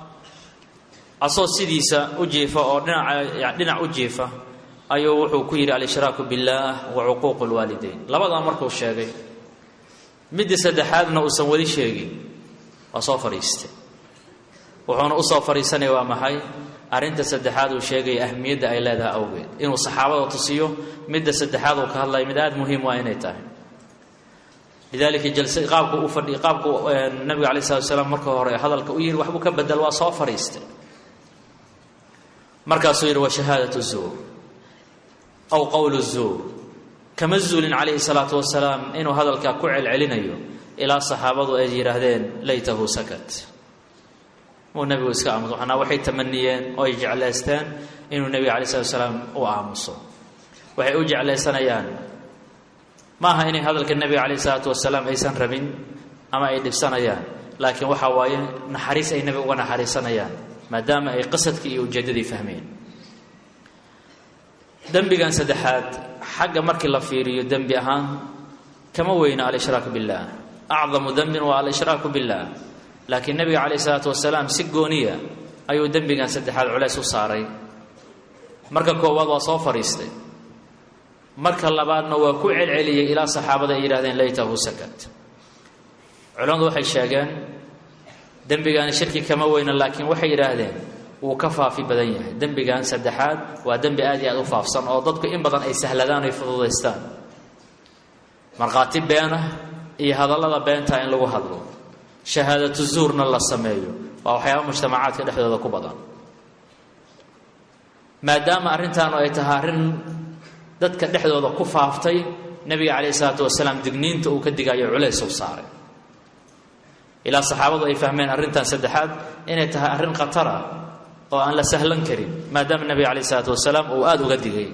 asoo sidiisa u jiifa oo dhinac u jiifa ayuu wuxuu ku yiri al-ishraaku billah wa uquuq al-walidayn labada markuu sheegay mid saddexaadna uu san wadi sheegay waa soo fariistay wuxuuna u soo fariisanay waa maxay arinta saddexaad uu sheegay ahmiyada ay leedahay awgeed inuu saxaabada tusiyo midda saddexaad uu ka hadlay mid aad muhiim ah inay tahay lidalika jalsa qaabku u fadhi qaabku nabiga kaleey salaam markii hore hadalka u yiri waxbu ka bedel waa soo fariistay markaasuu yiri wa shahadatu zuur aw qawlu zuur kama zuulin kaleey salaatu wasalaam inuu hadalka ku celcelinayo ila saxaabadu ay yiraahdeen laytahu sakat ونبي إسكام وحنا وحي تمنيين أو يجعل استان إنه النبي عليه الصلاة والسلام وعامصه وحي أجعل سنيان ما هيني هذا النبي عليه الصلاة والسلام أي سن ربين أما أي سنيان لكن وحواي نحريس أي نبي ونحريس سنيان ما دام أي قصة كي يجدد فهمين دم بيجان سدحات حق مرك الله فيري دم بيهان كما وين على الإشراك بالله أعظم ذنب وعلى الإشراك بالله لكن النبي عليه الصلاة والسلام سجونية أيو دنبي كان سدحات علاس وصاري مركا كواد وصوفر يستي مركا اللبادنا وكوع العلي إلى صحابة إيرادين ليته سكت علون وحي شاقان دنبي كان الشركي كما وين لكن وحي إيرادين وكفى في بدنيه دنبي كان سدحات ودنبي آدي أضفاف صن أو ضدك إن بدن أي سهلدان يفضلستان مرقاتب بيانه إيه هذا الله بيانتا إن لغو هذلو شهادة الزورنا الله سميه وحياة مجتمعات كده حدود كبضان ما دام أرنتان ويتهارن دتك دحدود كفافتي نبي عليه الصلاة والسلام دقنينته وكدقايا عليس وصاري إلى صحابة يفهمين أرنتان سدحات إن يتهارن قطرة وأن لا سهلا كريم ما دام النبي عليه الصلاة والسلام وآد وقدقايا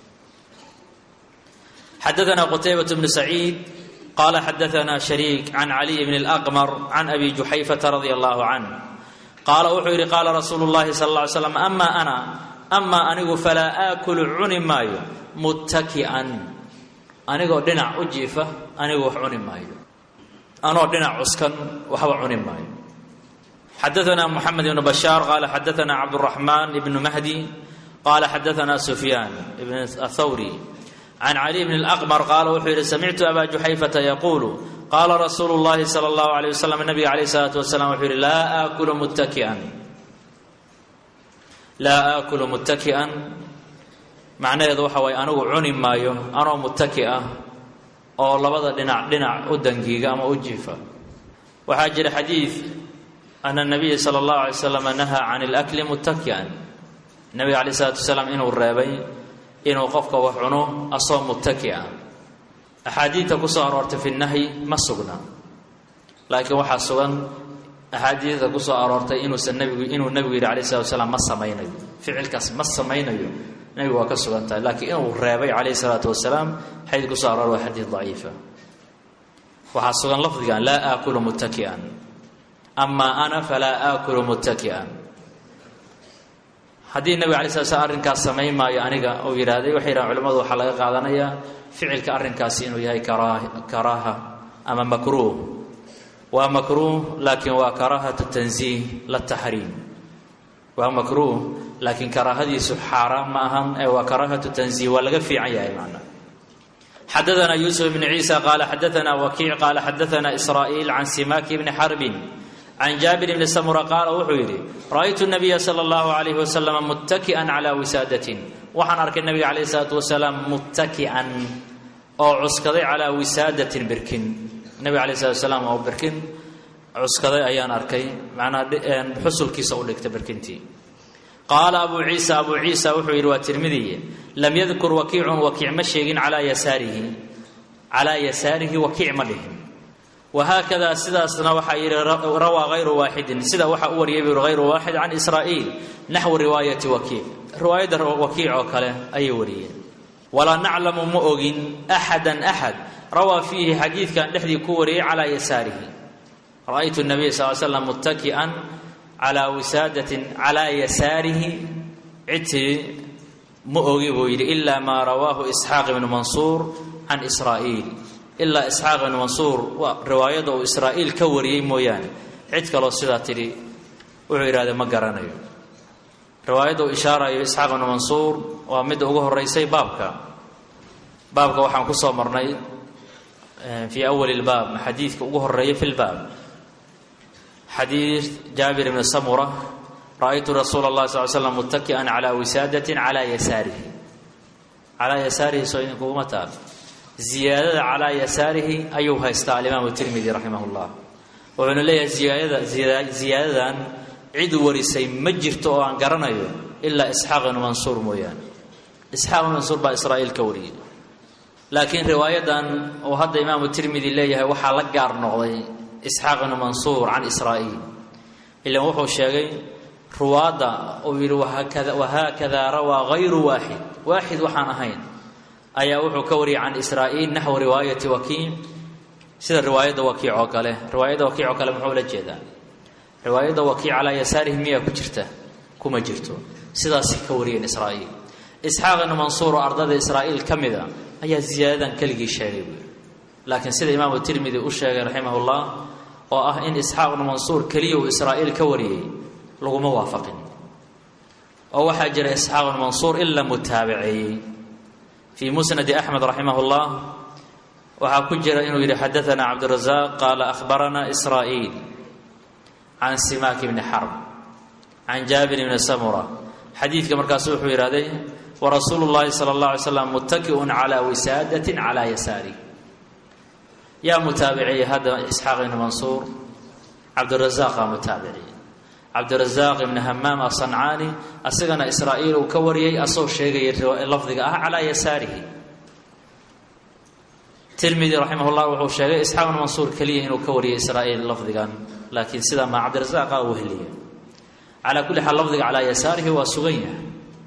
حدثنا قتيبة بن سعيد قال حدثنا شريك عن علي بن الأقمر عن أبي جحيفة رضي الله عنه قال أحير قال رسول الله صلى الله عليه وسلم أما أنا فلا آكل عن مايو متكئا أنا دنا أجيفة أنا عن مايو أنا دنا عسكن وهو عن مايو حدثنا محمد بن بشار قال حدثنا عبد الرحمن بن مهدي قال حدثنا سفيان بن الثوري عن علي بن الأقمر قال وحير سمعت أبا جحيفة يقول قال رسول الله صلى الله عليه وسلم النبي عليه الصلاة والسلام وحير لا آكل متكئا معناه يضوح وأنا عني مايو أنا متكئة أو لبضا دنع أدنجيغا أما أجيفة وحاجر حديث أن النبي صلى الله عليه وسلم نهى عن الأكل متكئا النبي عليه الصلاة والسلام إنه الرابي إنه قفك وحنه أصوم متكئا أحاديث كسو أرورت في النهي ما سقنا لكن وحا سقن أحاديث كسو أرورت إنه النبي عليه الصلاة والسلام ما سمينه فعل كاس ما سمينه نبي وكسقنت لكن إنه الرابي عليه الصلاة والسلام حيث كسو أرور حديث ضعيفة وحا سقن لفظ لا آكل متكئا أما أنا فلا آكل متكئا haddii nabi calaih sala slam arrinkaas samayn maayo aniga uu yidhaahday waxay yidhahan culimmadu waxaa laga qaadanayaa ficilka arrinkaasi inuu yahay karaaha ama makruuh waa makruuh laakiin waa karaahatu tanziih la taxriim waa makruuh laakiin karaahadiisu xaaraan ma ahan ee waa karaahatu tanziih waa laga fiican yahay macna حدثنا يوسف بن عيسى قال حدثنا وكيع قال حدثنا إسرائيل عن سماك بن حرب عن جابر بن سمرة قال وحيري رأيت النبي صلى الله عليه وسلم متكئا على وسادة وحن أرك النبي عليه الصلاة والسلام متكئا أو عسكري على وسادة بركن النبي عليه الصلاة والسلام أو بركن عسكري أيان أركي معنا بحصل كيس أقول لك تبركنتي قال أبو عيسى وحيري والترمذي لم يذكر وكيع مشيق على يساره وكيع ملهم وهكذا سداسنا وحا روى غير واحد سدا وحا وريبي غير واحد عن إسرائيل نحو رواية وكيع رواية وكيع وكله أي وريه ولا نعلم مؤغن أحد روى فيه حديث كان لحدي كوري على يساره رأيت النبي صلى الله عليه وسلم متكئا على وسادة على يساره عتي مؤغي إلا ما رواه إسحاق بن منصور عن إسرائيل إلا إسحاق بن منصور وروايته إسرائيل كوري مويان عدك لو سيداتي وعير هذا ما قرانيو روايته إشارة إسحاق بن منصور ومد أقوه الرئيسي بابك وحن كسو مرني في أول الباب حديث أقوه الرئيسي في الباب حديث جابر بن سمرة رأيت رسول الله صلى الله عليه وسلم متكئا على وسادة على يساره. على يساره سوينكم متى زيادة على يساره أيها استا الإمام الترمذي رحمه الله وعن لي زيادة عيد ورثي مجرتو عن قرنيو إلا إسحاق بن منصور مويان. إسحاق بن منصور بإسرائيل كوري لكن رواية وهذا إمام الترمذي ليه وحا لقار نقضي إسحاق بن منصور عن إسرائيل إلا وحو الشيخين روادة وهكذا روى غير واحد وحان أهين أي وحو كوري عن إسرائيل نحو رواية وكيع سيد رواية وكيع وكاله رواية وكيع وكاله محولة جدا رواية وكيع على يساره مية كجرته كما جرته سيداسي كوري إسرائيل إسحاق بن منصور أرض إسرائيل كمذا أي زيادة كلجي شيء لكن سيد الإمام الترمذي أشهر رحمه الله وإن إسحاق بن منصور كليه إسرائيل كوري لو موافق أو حجر إسحاق بن منصور إلا متابعي في مسند أحمد رحمه الله وحكجر إنه حدثنا عبد الرزاق قال أخبرنا إسرائيل عن سماك بن حرب عن جابر بن سمرة حديث كما كاسوح ويراديه ورسول الله صلى الله عليه وسلم متكئ على وسادة على يساره. يا متابعي هذا إسحاق بن منصور عبد الرزاق متابعي عبد الرزاق بن همام الصنعاني أسجن إسرائيل وكوري أصو شيء اللفظ على يساره. ترمذي رحمه الله وهو شيء إسحاق بن منصور كليه إنه كوري إسرائيل اللفظ لكن سيدا مع عبد الرزاق وهليه على كل حال لفظ على يساره وسغيه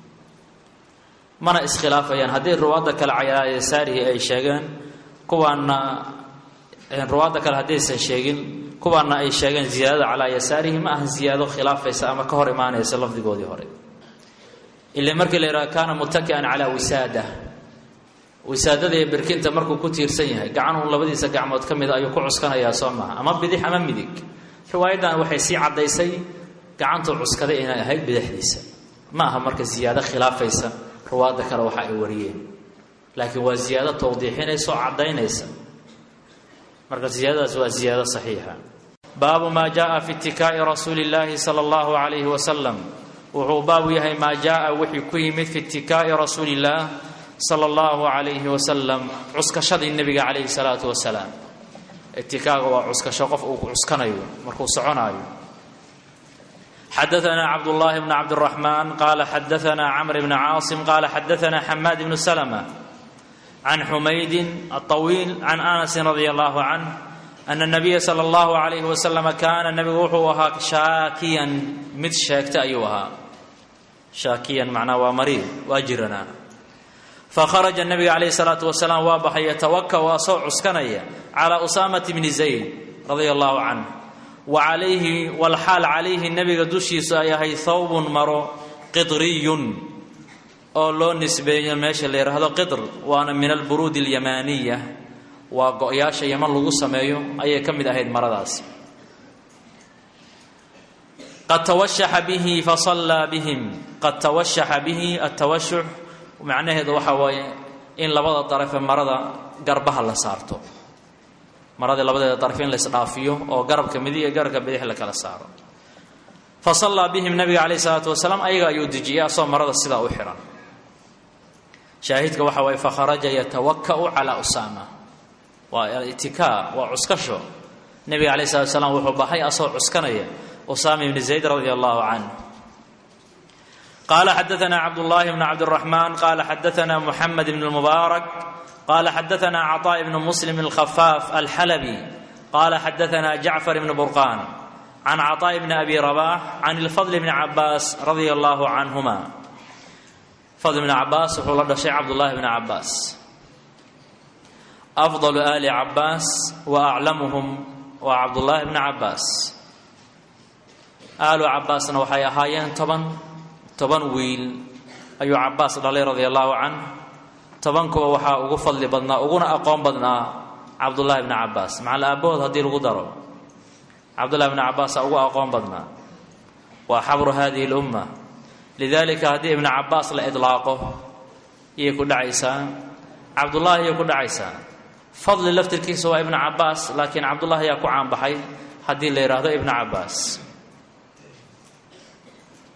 mana iskhilaafayaan hadii ruwaada kale ay yasaarihi ay sheegan kuwana ruwaada kale hadaysan sheegin kuwana ay sheegan ziyada ala yasaarihi ma ah ziyado khilaafaysa ama ka hor iimaanaysa lafdigoodii hore ilaa markii la yiraahdo kana mutaki'an ala wisaadada ee barkinta markuu ku tiirsan yahay gacan uu labadiisa gacmood kamid ayuu ku cuskanayaa Soomaa ama bidix ama midig riwaayadan waxay si cadaysay gacantu cuskaday inay ahayd bidixdiisa ma aha marka ziyada khilaafaysa رواد كلا وحا وريين لكن وزياده توضيحينيسو عدينيسا marka ziyadadaas waa ziyada saxiixa baabu ma jaa fi ittikai rasuul ilaahi sallallahu alayhi wa sallam wuxuu baabu yahay ma jaa wixii ku yimid fi ittikai rasuul ilaahi sallallahu alayhi wa sallam cuskashadii nabiga alayhi salatu wa salaam ittikaaga waa cuskasho qof uu cuskanayo markuu soconayo حدثنا عبد الله بن عبد الرحمن قال حدثنا عمرو بن عاصم قال حدثنا حماد بن سلمة عن حميد الطويل عن أنس رضي الله عنه أن النبي صلى الله عليه وسلم كان النبي وحوها شاكيا مثل شاكت أيها شاكيا معناه ومريض واجرنا فخرج النبي عليه الصلاة والسلام وابح يتوكى وأصوع عسكنيا على أسامة بن زيد رضي الله عنه وعليه والحال عليه النبي دوشي سايهي ثوب مرو قطري او لو نسبه ماشي اللي يراهدو قطر وانا من البرود اليمانيه وقياش يمن لو سميو اي كميد اهيد مرadaas قد توشح به فصلى بهم قد توشح به التوشح ومعناه هذا waxa way in labada daraf marada garbaha la saarto marada labada darafin la isdhaafiyo oo garabka midig iyo garabka bidix la kala saaro fasalla bihim nabi alayhi salatu wasalam ayaga ayuu dijiyaa soo marada sida u xiran shaahidka waxa way fa kharaja yatawakkau ala usama wa al-ittika wa uskasho nabi alayhi salatu wasalam wuxuu bahay asoo uskanaya usama ibn zayd radiyallahu anhu قال حدثنا عبد الله بن عبد الرحمن قال حدثنا محمد بن المبارك قال حدثنا عطاء بن مسلم الخفاف الحلبي قال حدثنا جعفر بن برقان عن عطاء بن أبي رباح عن الفضل بن عباس رضي الله عنهما فضل بن عباس وحول الشيخ عبد الله بن عباس أفضل آل عباس وأعلمهم وعبد الله بن عباس آل عباس وحيا هايين طبعا ويل أي عباس رضي الله عنه tobankuba waxa ugu fadli badnaa uguna aqoon badnaa Abdullah ibn Abbas macal abood hadii lagu daro Abdullah ibn Abbas ugu aqoon badnaa wa xabru hadhihi al-umma lidhalika hadii ibn Abbas la idlaaqo iyo ku dhacaysa Abdullah iyo ku dhacaysa fadli laftirkiisa waa ibn Abbas laakiin Abdullah ayaa ku caan baxay hadii la yiraahdo ibn Abbas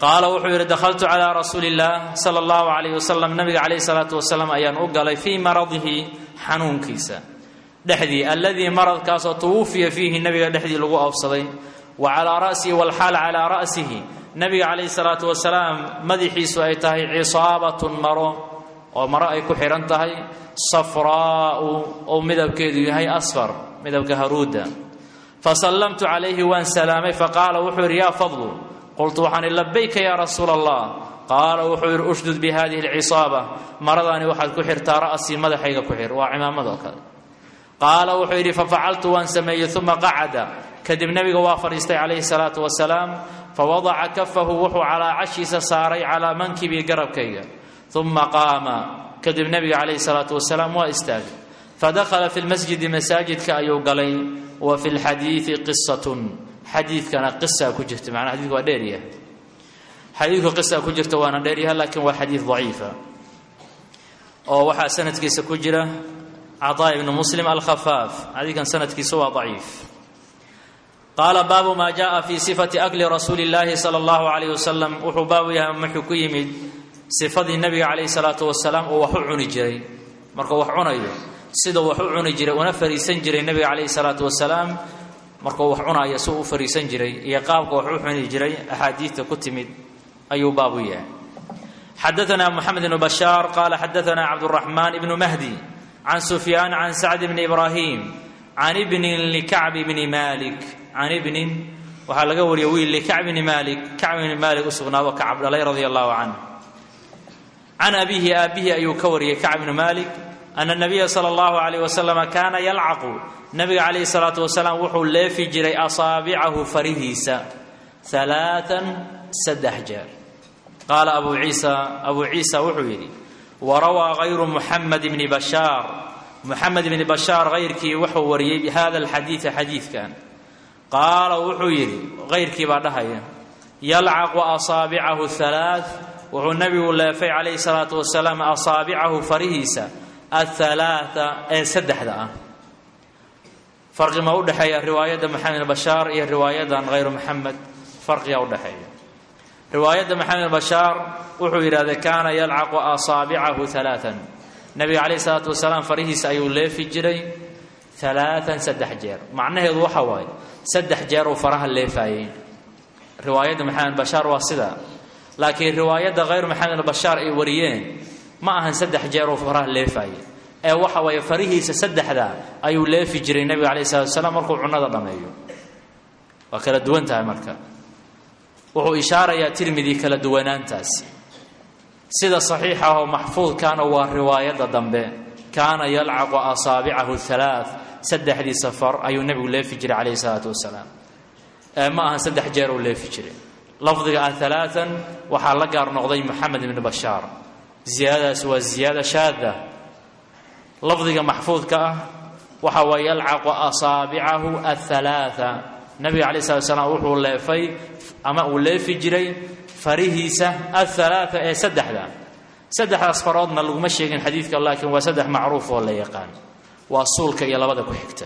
qaala wuxuu yidhi dakhaltu calaa rasuuli illaah sala allahu calayh wasalam nabiga calayhi salaatu wasalaam ayaan u galay fii maradihi xanuunkiisa dhexdii alladii maradkaasoo tuwufiya fiihi nabiga dhexdii lagu oofsaday wa calaa ra'sihi walxaal calaa ra'sihi nabiga calayhi salaatu wasalaam madaxiisu ay tahay cisaabatun maro oo maro ay ku xidhan tahay safraa'u oo midabkeedu yahay asfar midabka haruuda fasallamtu calayhi waan salaamay faqaala wuxuu yidhi yaa fadlu qultu waxaan ihi labayka yaa rasuula allah qaala wuxuu yidhi ushdud bi hadihi alcisaaba maradaani waxaad ku xirtaa ra'sii madaxayga ku xir waa cimaamad oo kale qaala wuxuu yidhi fafacaltu waan sameeyey uma qacada kadib nebiga waa fadhiistay calayhi salaatu wasalaam fawadaca kafahu wuxuu calaa cashiisa saaray calaa mankibii garabkayga uma qaama kadib nebiga calayhi salaatu wasalaam waa istaagay fadakhala fi lmasjidi masaajidka ayuu galay wa fi lxadiidi qisatun xadiidkana qisa ku jirta macnaa xadiidku waa dheeryahay xadiidku qisa ku jirta waana dheeryahay laakiin waa xadiid daciifa oo waxaa sanadkiisa ku jira caطaa ibnu muslim alkhafaaf xadiidkan sanadkiisa waa daciif qaala baabu maa jaءa fi sifati akli rasuuli اllaahi salى اllahu عalayh wasalam wuxuu baabu yahay muxuu ku yimid sifadii nabiga calayhi salaatu wasalaam oo wax u cuni jiray markuu wax cunayo sidau wax u cuni jiray una fariisan jiray nabiga calayhi salaatu wasalaam markuu wax cunayo si u fariisan jiray iyo qaabka wax u cuni jiray axaadiidta ku timid ayuu baabu yahay xadaثna moxamed ibnu bashaar qaala xadaثna cabdالraxmaan ibnu mahdi can sufyaan can sacd bni ibraahim can ibnin likacb bni malik can ibnin waxaa laga wariyay wiil likacb bni malik kacb bni malik u sugnaado kacab dhalay radia allahu canh can abihi aabihi ayuu ka wariyey kacb bni malik ana nabiya sala allahu calayh wasalam kaana yalcaqu nabiga calayhi salaatu wasalaam wuxuu leefi jiray asaabicahu farihiisa alaaan saddex jeer qaala abu ciisa wuxuu yidhi warawaa hayru muxamed bni bashaar muxamed bni bashaar hayrkii wuxuu wariyey bihada alxadiida xadiidkan qaala wuxuu yidhi hayrkii baa dhahaya yalcaqu asaabicahu halaa wuxuu nabigu leefay calayhi salaatu wasalaam asaabicahu farihiisa athalaata ee saddexda ah farqi ma u dhexeeya riwaayadda maxamed bn bashaar iyo riwaayadan hayru maxamed farqiga u dhexeeya riwaayadda maxamed bn bashaar wuxuu yidhahdee kaana yalcaqu asaabicahu alaaan nabiga calayhi salaatu wasalaam farihiisa ayuu leefi jiray alaaan saddex jeer macnaheedu waxa waaye saddex jeer uu faraha leefaayey riwaayadda maxamed bashaar waa sidaa laakiin riwaayadda hayr maxamed bashaar ay wariyeen ma ahan saddex jeer uu faraha leefaaye ee waxa waaye farihiisa saddexda ayuu leefi jiray nebiga calayhi salatu wasalaam markuu cunnada dhammeeyo waa kala duwan tahay marka wuxuu ishaarayaa tirmidi kala duwanaantaasi sida saxiixa oo maxfuudkaana waa riwaayadda dambe kaana yalcaqu asaabicahu halaa saddexdii safar ayuu nebigu leefi jiray calayhi salaatu wasalaam ma ahan saddex jeer uu leefi jiray lafdiga alaaan waxaa la gaar noqday moxamed ibni bashaar ziyaadadaas waa ziyaada shaada lafdiga maxfuudka ah waxa waa yalcaqu asaabicahu athalaaa nabiga calayh salatu wasalaam wuxuu leefay ama uu leefi jiray farihiisa athalaaa ee saddexdaas faroodna laguma sheegin xadiidka laakiin waa saddex macruuf oo la yaqaan waa suulka iyo labada ku xigta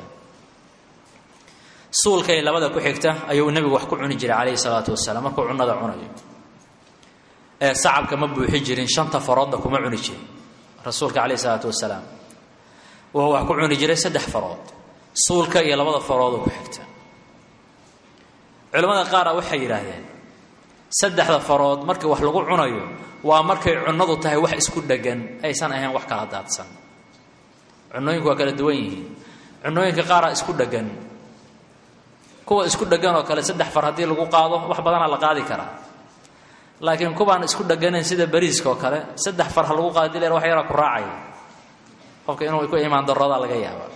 suulka iyo labada ku xigta ayuu nebigu wax ku cuni jiray calayhi salaatu wasalaam markuu cunnada cunayo ee sacabka ma buuxi jirin shanta faroodna kuma cuni jirin rasuulka calayhi salaatu wasalaam wuxuu wax ku cuni jiray saddex farood suulka iyo labada faroodoo ku xigta culimmada qaara waxay yidhaahdeen saddexda farood markii wax lagu cunayo waa markay cunnadu tahay wax isku dheggan aysan ahayn wax kala daadsan cunnooyinku waa kala duwan yihiin cunnooyinka qaaraa isku dheggan kuwa isku dheggan oo kale saddex far haddii lagu qaado wax badanaa la qaadi karaa laakiin kuwaan isku dheganayn sida bariiska oo kale saddex far ha lagu qaado dileer wax yaraa ku raacaya qofka inuu ku imaan darrada laga yaaba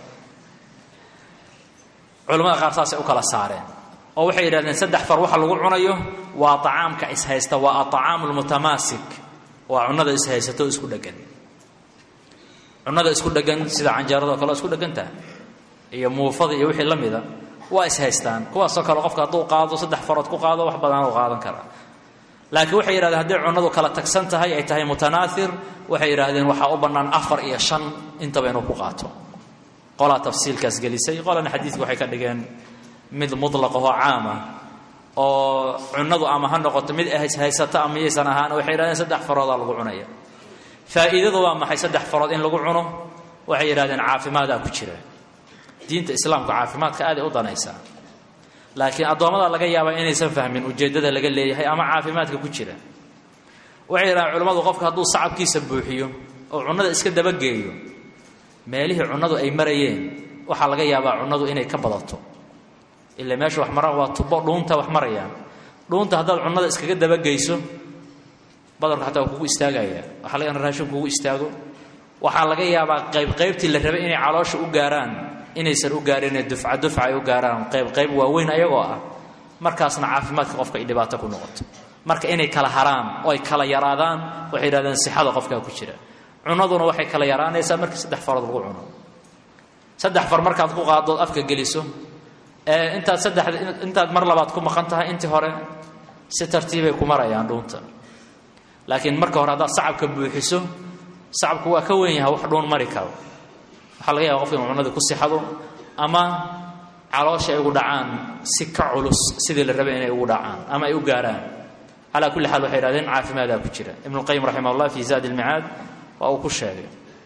culimmada qaar saasay u kala saareen oo waxay yidhahdeen saddex far waxa lagu cunayo waa tacaamka ishaysta waa atacaamu lmutamaasik waa cunnada ishaysato isku dheggan cunnada isku dheggan sida canjeerada oo kale isku dheggantaha iyo muufada iyo wixii la mida waa ishaystaan kuwaasoo kale qofka hadduu qaado saddex farood ku qaado wax badan u qaadan karaa laakiin waxay yidhahdeen hadday cunnadu kala tagsan tahay ay tahay mutanaathir waxay yidhaahdeen waxaa u bannaan 4 iyo 5 intaba inuu ku qaato qolaa tafsiilkaas gelisay qolana xadiidku waxay ka dhigeen mid mutlaq oo caam ah oo cunadu ama ha noqoto mid haysato ama aysan ahaan waxay yiraahdeen 3 farood lagu cunaya faa'iidadu waa maxay 3 farood in lagu cuno waxay yiraahdeen caafimaad ku jira diinta islaamka caafimaadka aad u danaysa laakiin adoomada laga yaabaa inaysan fahmin ujeedada laga leeyahay ama caafimaadka ku jira waxay yiraahdeen culimadu qofka hadduu sacabkiisa buuxiyo oo cunada iska daba geeyo meelihii cunadu ay marayeen waxa laga yaabaa cunadu inay ka badato illa meesha wax maraan waa tubo dhuunta wax marayaan dhuunta haddaad cunada iskaga daba geyso badarka xataa kugu istaagaya waxa laga raashin kugu istaago waxa laga yaabaa qaybtii la rabay inay caloosha u gaaraan inaysan u gaarin dufca ay u gaaraan qayb waaweyn ayagoo ah markaasna caafimaadka qofka ay dhibaato ku noqoto marka inay kala haraan oo ay kala yaraadaan waxay yiraahdeen sixada qofka ku jira cunaduna waxay kala yaraanaysaa marka 3 farood lagu cuno 3 far markaad ku qaado afka geliso intaad mar labaad ku maqan tahay intii hore si tartiib ay ku marayaan dhuunta laakiin marka hore hadaad sacabka buuxiso sacabku waa ka weyn yahay wax dhuun mari karo waxa laga yaabaa qofka inuu cunada ku sixado ama caloosha ay ugu dhacaan si ka culus sidii la rabay inay ugu dhacaan ama ay u gaaraan ala kulli xaal waxay yiraahdeen caafimaad ku jira ibn al-qayyim rahimahullah fi zaad al-ma'ad wa uu ku sheegay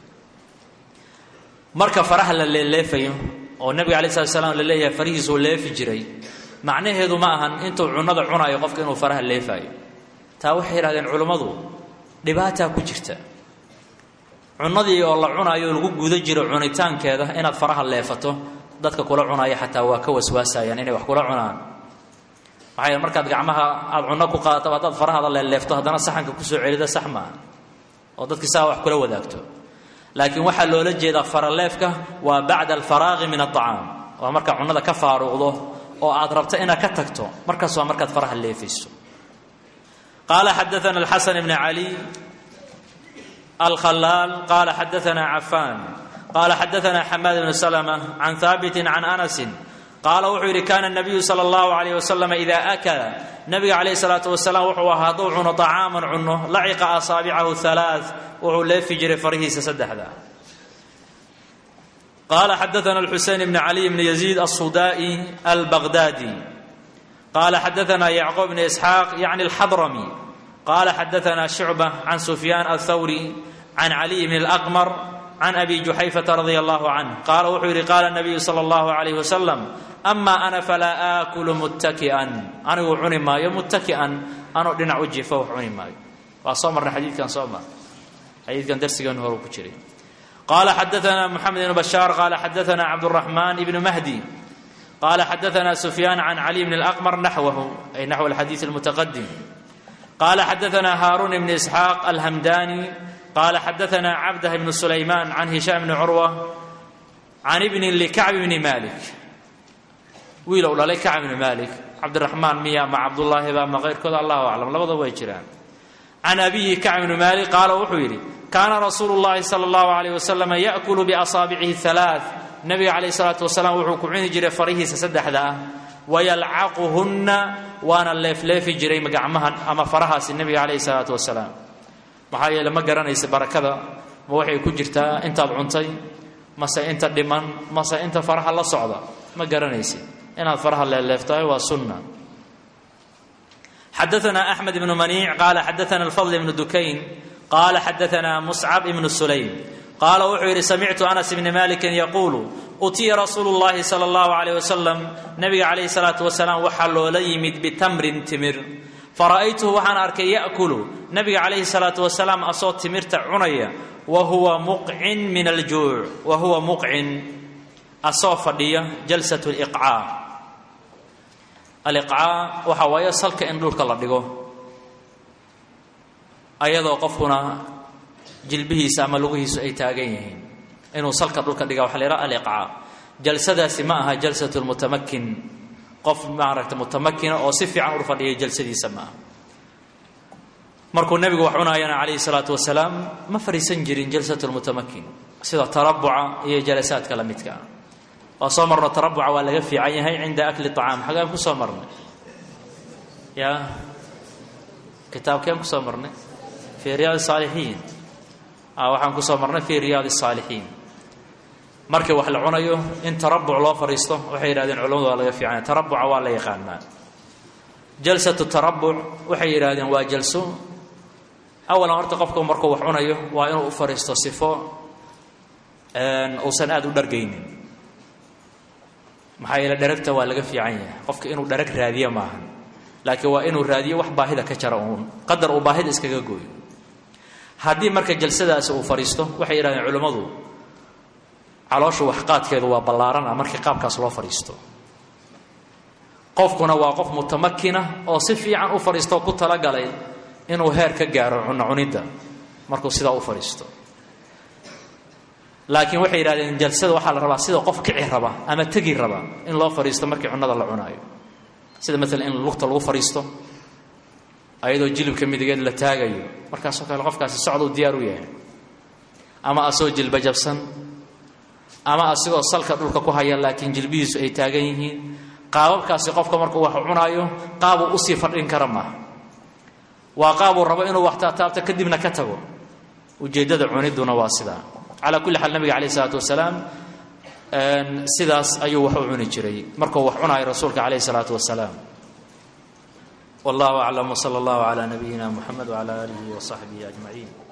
marka faraha la leefayo oo nabiga kaleey salaam la leeyahay farihiisu leefi jiray macnaheedu ma ahan intuu cunada cunayo qofka inuu faraha leefayo taa waxay yiraahdeen culimadu dhibaata ku jirta cunadii oo la cunayo lagu guuda jiro cunitaankeeda inaad faraha leefato dadka kula cunaya xataa waa ka waswaasayaan inay wax kula cunaan waxay markaad gacmaha aad cunno ku qaadato hadaad faraha leefto hadana saxanka ku soo celida saxma oo dadka saa wax kula wadaagto laakiin waxa loola jeedaa faraleefka waa bacda al-faraagh min at-ta'am waa marka cunada ka faaruqdo oo aad rabto inaad ka tagto markaas waa markaad faraha leefiso قال حدثنا الحسن بن علي الخلال قال حدثنا عفان قال حدثنا حماد بن سلمة عن ثابت عن أنس قال وحير كان النبي صلى الله عليه وسلم إذا أكل نبي عليه الصلاة والسلام وحو هضوع طعاما عنه لعق أصابعه 3 وحو ليف جري فريه سسدح ذا قال حدثنا الحسين بن علي بن يزيد الصدائي البغدادي قال حدثنا يعقوب بن إسحاق يعني الحضرمي قال حدثنا شعبة عن سفيان الثوري عن علي بن الأقمر عن أبي جحيفة رضي الله عنه قال وحير قال النبي صلى الله عليه وسلم أما أنا فلا آكل متكئا أنا وعني ماي متكئا أنا دنا وجهي فوق عني ماي وصامر الحديث كان صامر حديث كان درس كان هو كشري قال حدثنا محمد بن بشار قال حدثنا عبد الرحمن بن مهدي قال حدثنا سفيان عن علي بن الأقمر نحوه أي نحو الحديث المتقدم قال حدثنا هارون بن إسحاق الهمداني قال حدثنا عبده بن سليمان عن هشام بن عروة عن ابن لكعب بن مالك ويلو لا كعب بن مالك عبد الرحمن ميا مع عبد الله ما غير كذا الله أعلم لبضوا ويجران عن أبيه كعب بن مالك قال وحويري كان رسول الله صلى الله عليه وسلم يأكل بأصابعه 3 النبي عليه الصلاة والسلام وحو كعين جري فريه سسدح ذا ويلعقهن وانا الليف جري مقعمها أما فرها النبي عليه الصلاة والسلام maxaa lama garanaysa barakada ma waxay ku jirtaa intaad cuntay mase inta dhiman mase inta faraha la socda ma garanaysi inaad faraha leeftahay waa sunna حدثنا أحمد بن منيع قال حدثنا الفضل بن دكين قال حدثنا مصعب بن سليم قال وحير سمعت أنس بن مالك يقول أتي رسول الله صلى الله عليه وسلم نبي عليه الصلاة والسلام وحلوا ليمد بتمر تمر فرأيته وحن أركي يأكل نبي عليه الصلاة والسلام أصوت تمرت عنيا وهو مقع من الجوع وهو مقع أصوفدية جلسة الإقعاء الإقعاء وحوايا سلك إن دولك الله ديغو أيضا قفنا جلبه ساملوه سؤي تاغين إنه سلك دولك ديغو حليراء الإقعاء جلسة سماها جلسة المتمكن قف معركة متمكنة أو صفي عن عرفة هي جلسة سماها مركو النبي وحنايا عليه الصلاة والسلام ما فريسن جرين جلسة المتمكن سيدا تربع هي جلسات كلامتك وصمرنا تربع ولا يفي عينها عند أكل الطعام حقا كم صمرنا يا كتاب كم صمرنا في رياض الصالحين أو حن صمرنا في رياض الصالحين markay wax la cunayo in tarabbuc loo fariisto waxay yiraahdeen culimadu waa laga fiican tarabbuc waa la yaqaan jalsatu tarabuc waxay yidhaahdeen waa jalso awalan horta qofka markuu wax cunayo waa inuu u fariisto sifo uusan aada u dhargaynin maxaa yeele dharagta waa laga fiican yahay qofka inuu dharag raadiyo maahan laakiin waa inuu raadiyo wax baahida ka jara uun qadar uu baahida iskaga gooyo haddii marka jalsadaasi uu fariisto waxay yidhahdeen culimmadu calooshu waxqaadkeedu waa ballaarana markii qaabkaas loo fariisto qofkuna waa qof mutamakina oo si fiican u fariisto ku talagalay inuu heer ka gaaro cunno cunidda markuu sidaa u fariisto laakiin waxay yidhahdeen jalsada waxaa la rabaa sida qof kici raba ama tegi raba in loo fariisto markii cunnada la cunaayo sida maalan in lugta lagu fariisto ayadoo jilibka midigeed la taagayo markaasoo kale qofkaasi socduu diyaar u yahay ama asoo jilba jabsan ama asigoo salka dhulka ku haya laakiin jilbihiisu ay taagan yihiin qaababkaasi qofka markuu wax cunaayo qaabuu usii fadhin kara maaha waa qaabuu rabo inuu wax taataabto kadibna ka tago ujeeddada cunidduna waa sidaa calaa kulli xaal nabiga calayh isalaatu wasalaam sidaas ayuu wax u cuni jiray markuu wax cunaayo rasuulka calayh isalaatu wasalaam wallahu aclam wsala allahu calaa nabiyina muxamed wcala aalihi wasaxbihi ajmaciin